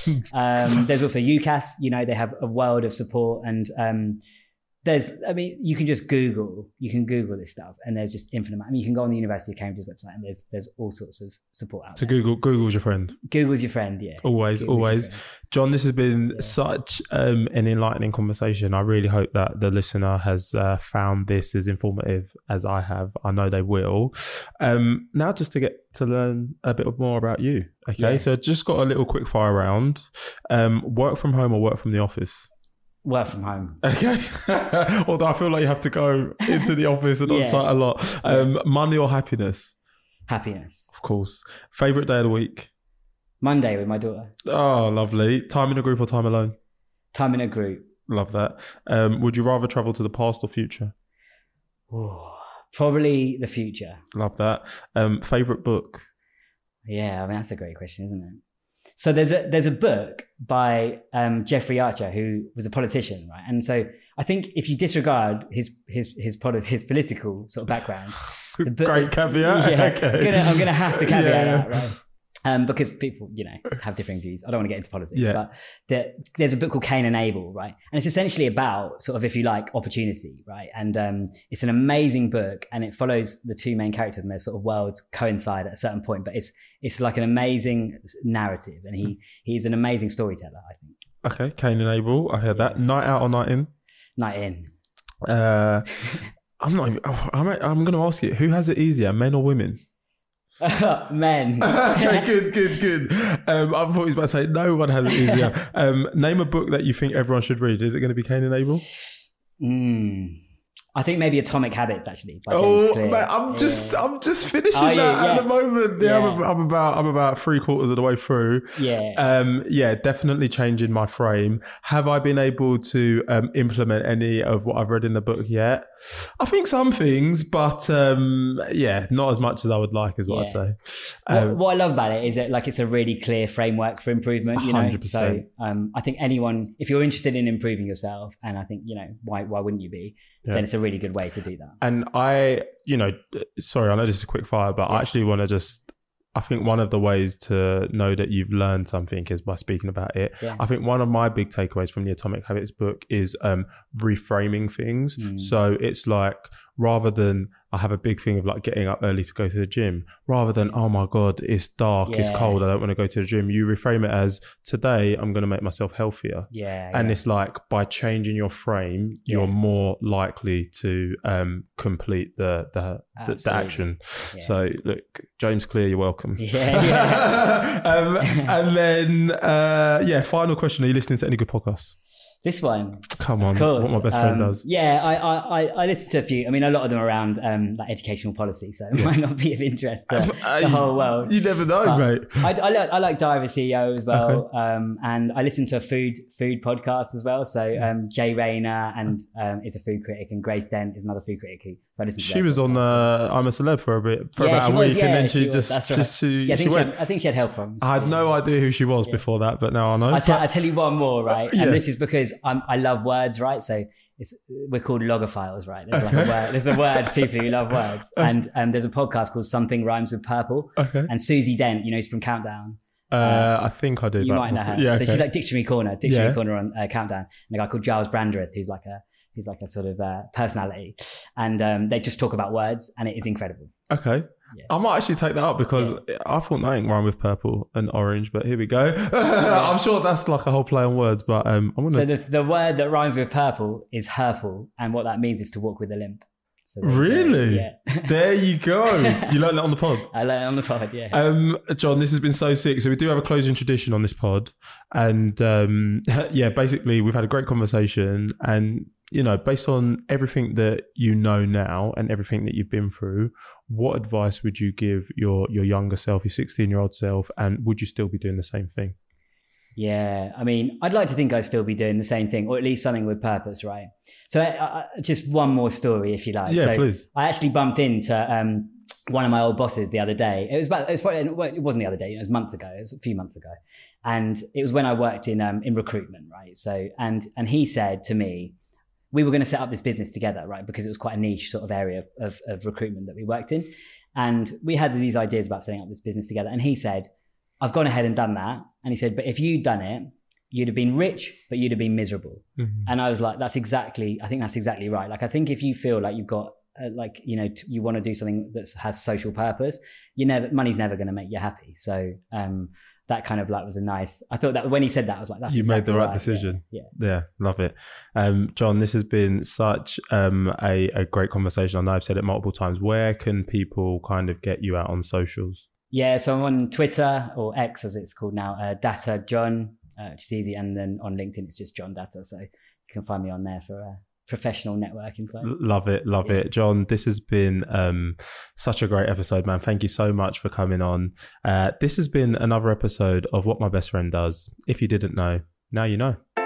um, there's also UCAS. You know, they have a world of support, and um, there's, I mean, you can just Google, you can Google this stuff, and there's just infinite amount. I mean, you can go on the University of Cambridge's website, and there's there's all sorts of support out So there. Google, Google's your friend. Google's your friend, yeah. Always, Google's your always. friend. John, this has been Yeah. such um, an enlightening conversation. I really hope that the listener has uh, found this as informative as I have. I know they will. Um, now, just to get to learn a bit more about you. Okay, Yeah. so just got a little quick fire round. Um, work from home or work from the office? Work from home. Okay. Although I feel like you have to go into the office and on Yeah. site a lot. Um, money or happiness? Happiness. Of course. Favorite day of the week? Monday with my daughter. Oh, lovely. Time in a group or time alone? Time in a group. Love that. Um, would you rather travel to the past or future? Ooh, probably the future. Love that. Um, favorite book? Yeah, I mean, that's a great question, isn't it? So there's a there's a book by um, Jeffrey Archer, who was a politician, right? And so I think if you disregard his his his, poli- his political sort of background, the book- Great caveat. Yeah, Okay. I'm gonna, I'm gonna have to caveat Yeah. that, right? Um, because people, you know, have differing views. I don't want to get into politics, Yeah. but the, there's a book called Cain and Abel, right? And it's essentially about sort of, if you like, opportunity, right? And um, it's an amazing book, and it follows the two main characters, and their sort of worlds coincide at a certain point. But it's it's like an amazing narrative, and he he's an amazing storyteller, I think. Okay, Cain and Abel. I heard that. Night out or night in? Night in. Uh, I'm not even, oh, I'm, I'm going to ask you, who has it easier, men or women? Men. Okay, good, good, good. Um, I thought he was about to say no one has it easier. Um, name a book that you think everyone should read. Is it going to be Cain and Abel? Mm. I think maybe Atomic Habits actually. By James Oh, Clear. mate, I'm yeah. just, I'm just finishing oh, that yeah, yeah. at the moment. Yeah, Yeah. I'm, I'm about, I'm about three quarters of the way through. Yeah. Um, yeah, definitely changing my frame. Have I been able to um, implement any of what I've read in the book yet? I think some things, but um, yeah, not as much as I would like, is what Yeah. I'd say. What, Um, what I love about it is that like it's a really clear framework for improvement. You know, one hundred percent. so um, I think anyone, if you're interested in improving yourself, and I think you know why why wouldn't you be? Yeah. Then it's a really good way to do that. And I, you know, sorry, I know this is a quick fire, but Yeah. I actually want to just, I think one of the ways to know that you've learned something is by speaking about it. Yeah. I think one of my big takeaways from the Atomic Habits book is um, reframing things. Mm. So it's like, rather than I have a big thing of like getting up early to go to the gym, rather than, oh my God, it's dark, it's Yeah. cold, I don't want to go to the gym. You reframe it as, today I'm going to make myself healthier. Yeah. And yeah. it's like, by changing your frame, you're Yeah. more likely to um, complete the the, the, the Absolutely. action. Yeah. So look, James Clear, you're welcome. Yeah, yeah. um, and then, uh, yeah, final question. Are you listening to any good podcasts? This one, Come of on, course. what my best friend Um, does. Yeah, I, I, I, I listen to a few. I mean, a lot of them are around um, like educational policy, so it might not be of interest to Uh, the you- whole world. You never know, But mate. I, I like I like Diary of a C E O as well, um, and I listen to a food food podcast as well. So um, Jay Rayner and um, is a food critic, and Grace Dent is another food critic. Who, so I listen to She their was on podcasts. uh, I'm a Celeb for a bit, for Yeah, about she a was, week, yeah, and then she she was, just, that's right. just she, Yeah, I she think she went. had, I think she had health problems. I had no Yeah. idea who she was before that, but now I know. I tell, But- I tell you one more, right? Yeah. And this is because I'm, I love words, right? So it's, we're called logophiles, right? There's like a word, there's a word for people who love words. And um, there's a podcast called Something Rhymes with Purple. okay. And Susie Dent, you know, she's from Countdown. Uh, I think I do. You but- might know her. Yeah, So okay. she's like Dictionary Corner, Dictionary Yeah. Corner on uh, Countdown. And a guy called Giles Brandreth, who's like a, who's like a sort of uh, personality. And um, they just talk about words and it is incredible. Okay. Yeah. I might actually take that up because I thought that ain't rhyme with purple and orange, but here we go. I'm sure that's like a whole play on words, but um, I want to. So the, the word that rhymes with purple is hurple. And what that means is to walk with a limp. So there you go. Really? Yeah. There you go. You learned that on the pod. I learned it on the pod, yeah. Um, John, this has been so sick. So we do have a closing tradition on this pod, and um, yeah, basically we've had a great conversation, and you know, based on everything that you know now and everything that you've been through, what advice would you give your your younger self, your sixteen year old self, and would you still be doing the same thing? Yeah, I mean, I'd like to think I'd still be doing the same thing, or at least something with purpose, right? So uh, just one more story, if you like. Yeah, so please. I actually bumped into um, one of my old bosses the other day. It was about, it was probably, well, it wasn't the other day, it was months ago, it was a few months ago. And it was when I worked in um, in recruitment, right? So, and and he said to me, we were going to set up this business together, right? Because it was quite a niche sort of area of, of, of recruitment that we worked in. And we had these ideas about setting up this business together. And he said, I've gone ahead and done that. And he said, but if you'd done it, you'd have been rich, but you'd have been miserable. Mm-hmm. And I was like, that's exactly, I think that's exactly right. Like, I think if you feel like you've got, uh, like, you know, t- you want to do something that has social purpose, you never, money's never going to make you happy. So, um, that kind of like was a nice, I thought that when he said that, I was like, that's You exactly made the right decision. Yeah. Yeah, love it. Um, John, this has been such um, a, a great conversation. I know I've said it multiple times. Where can people kind of get you out on socials? Yeah, so I'm on Twitter, or X as it's called now, uh, Data John, uh, which is easy. And then on LinkedIn, it's just John Data. So you can find me on there for uh, professional networking sites. Love it, love Yeah. it. John, this has been um, such a great episode, man. Thank you so much for coming on. Uh, this has been another episode of What My Best Friend Does. If you didn't know, now you know.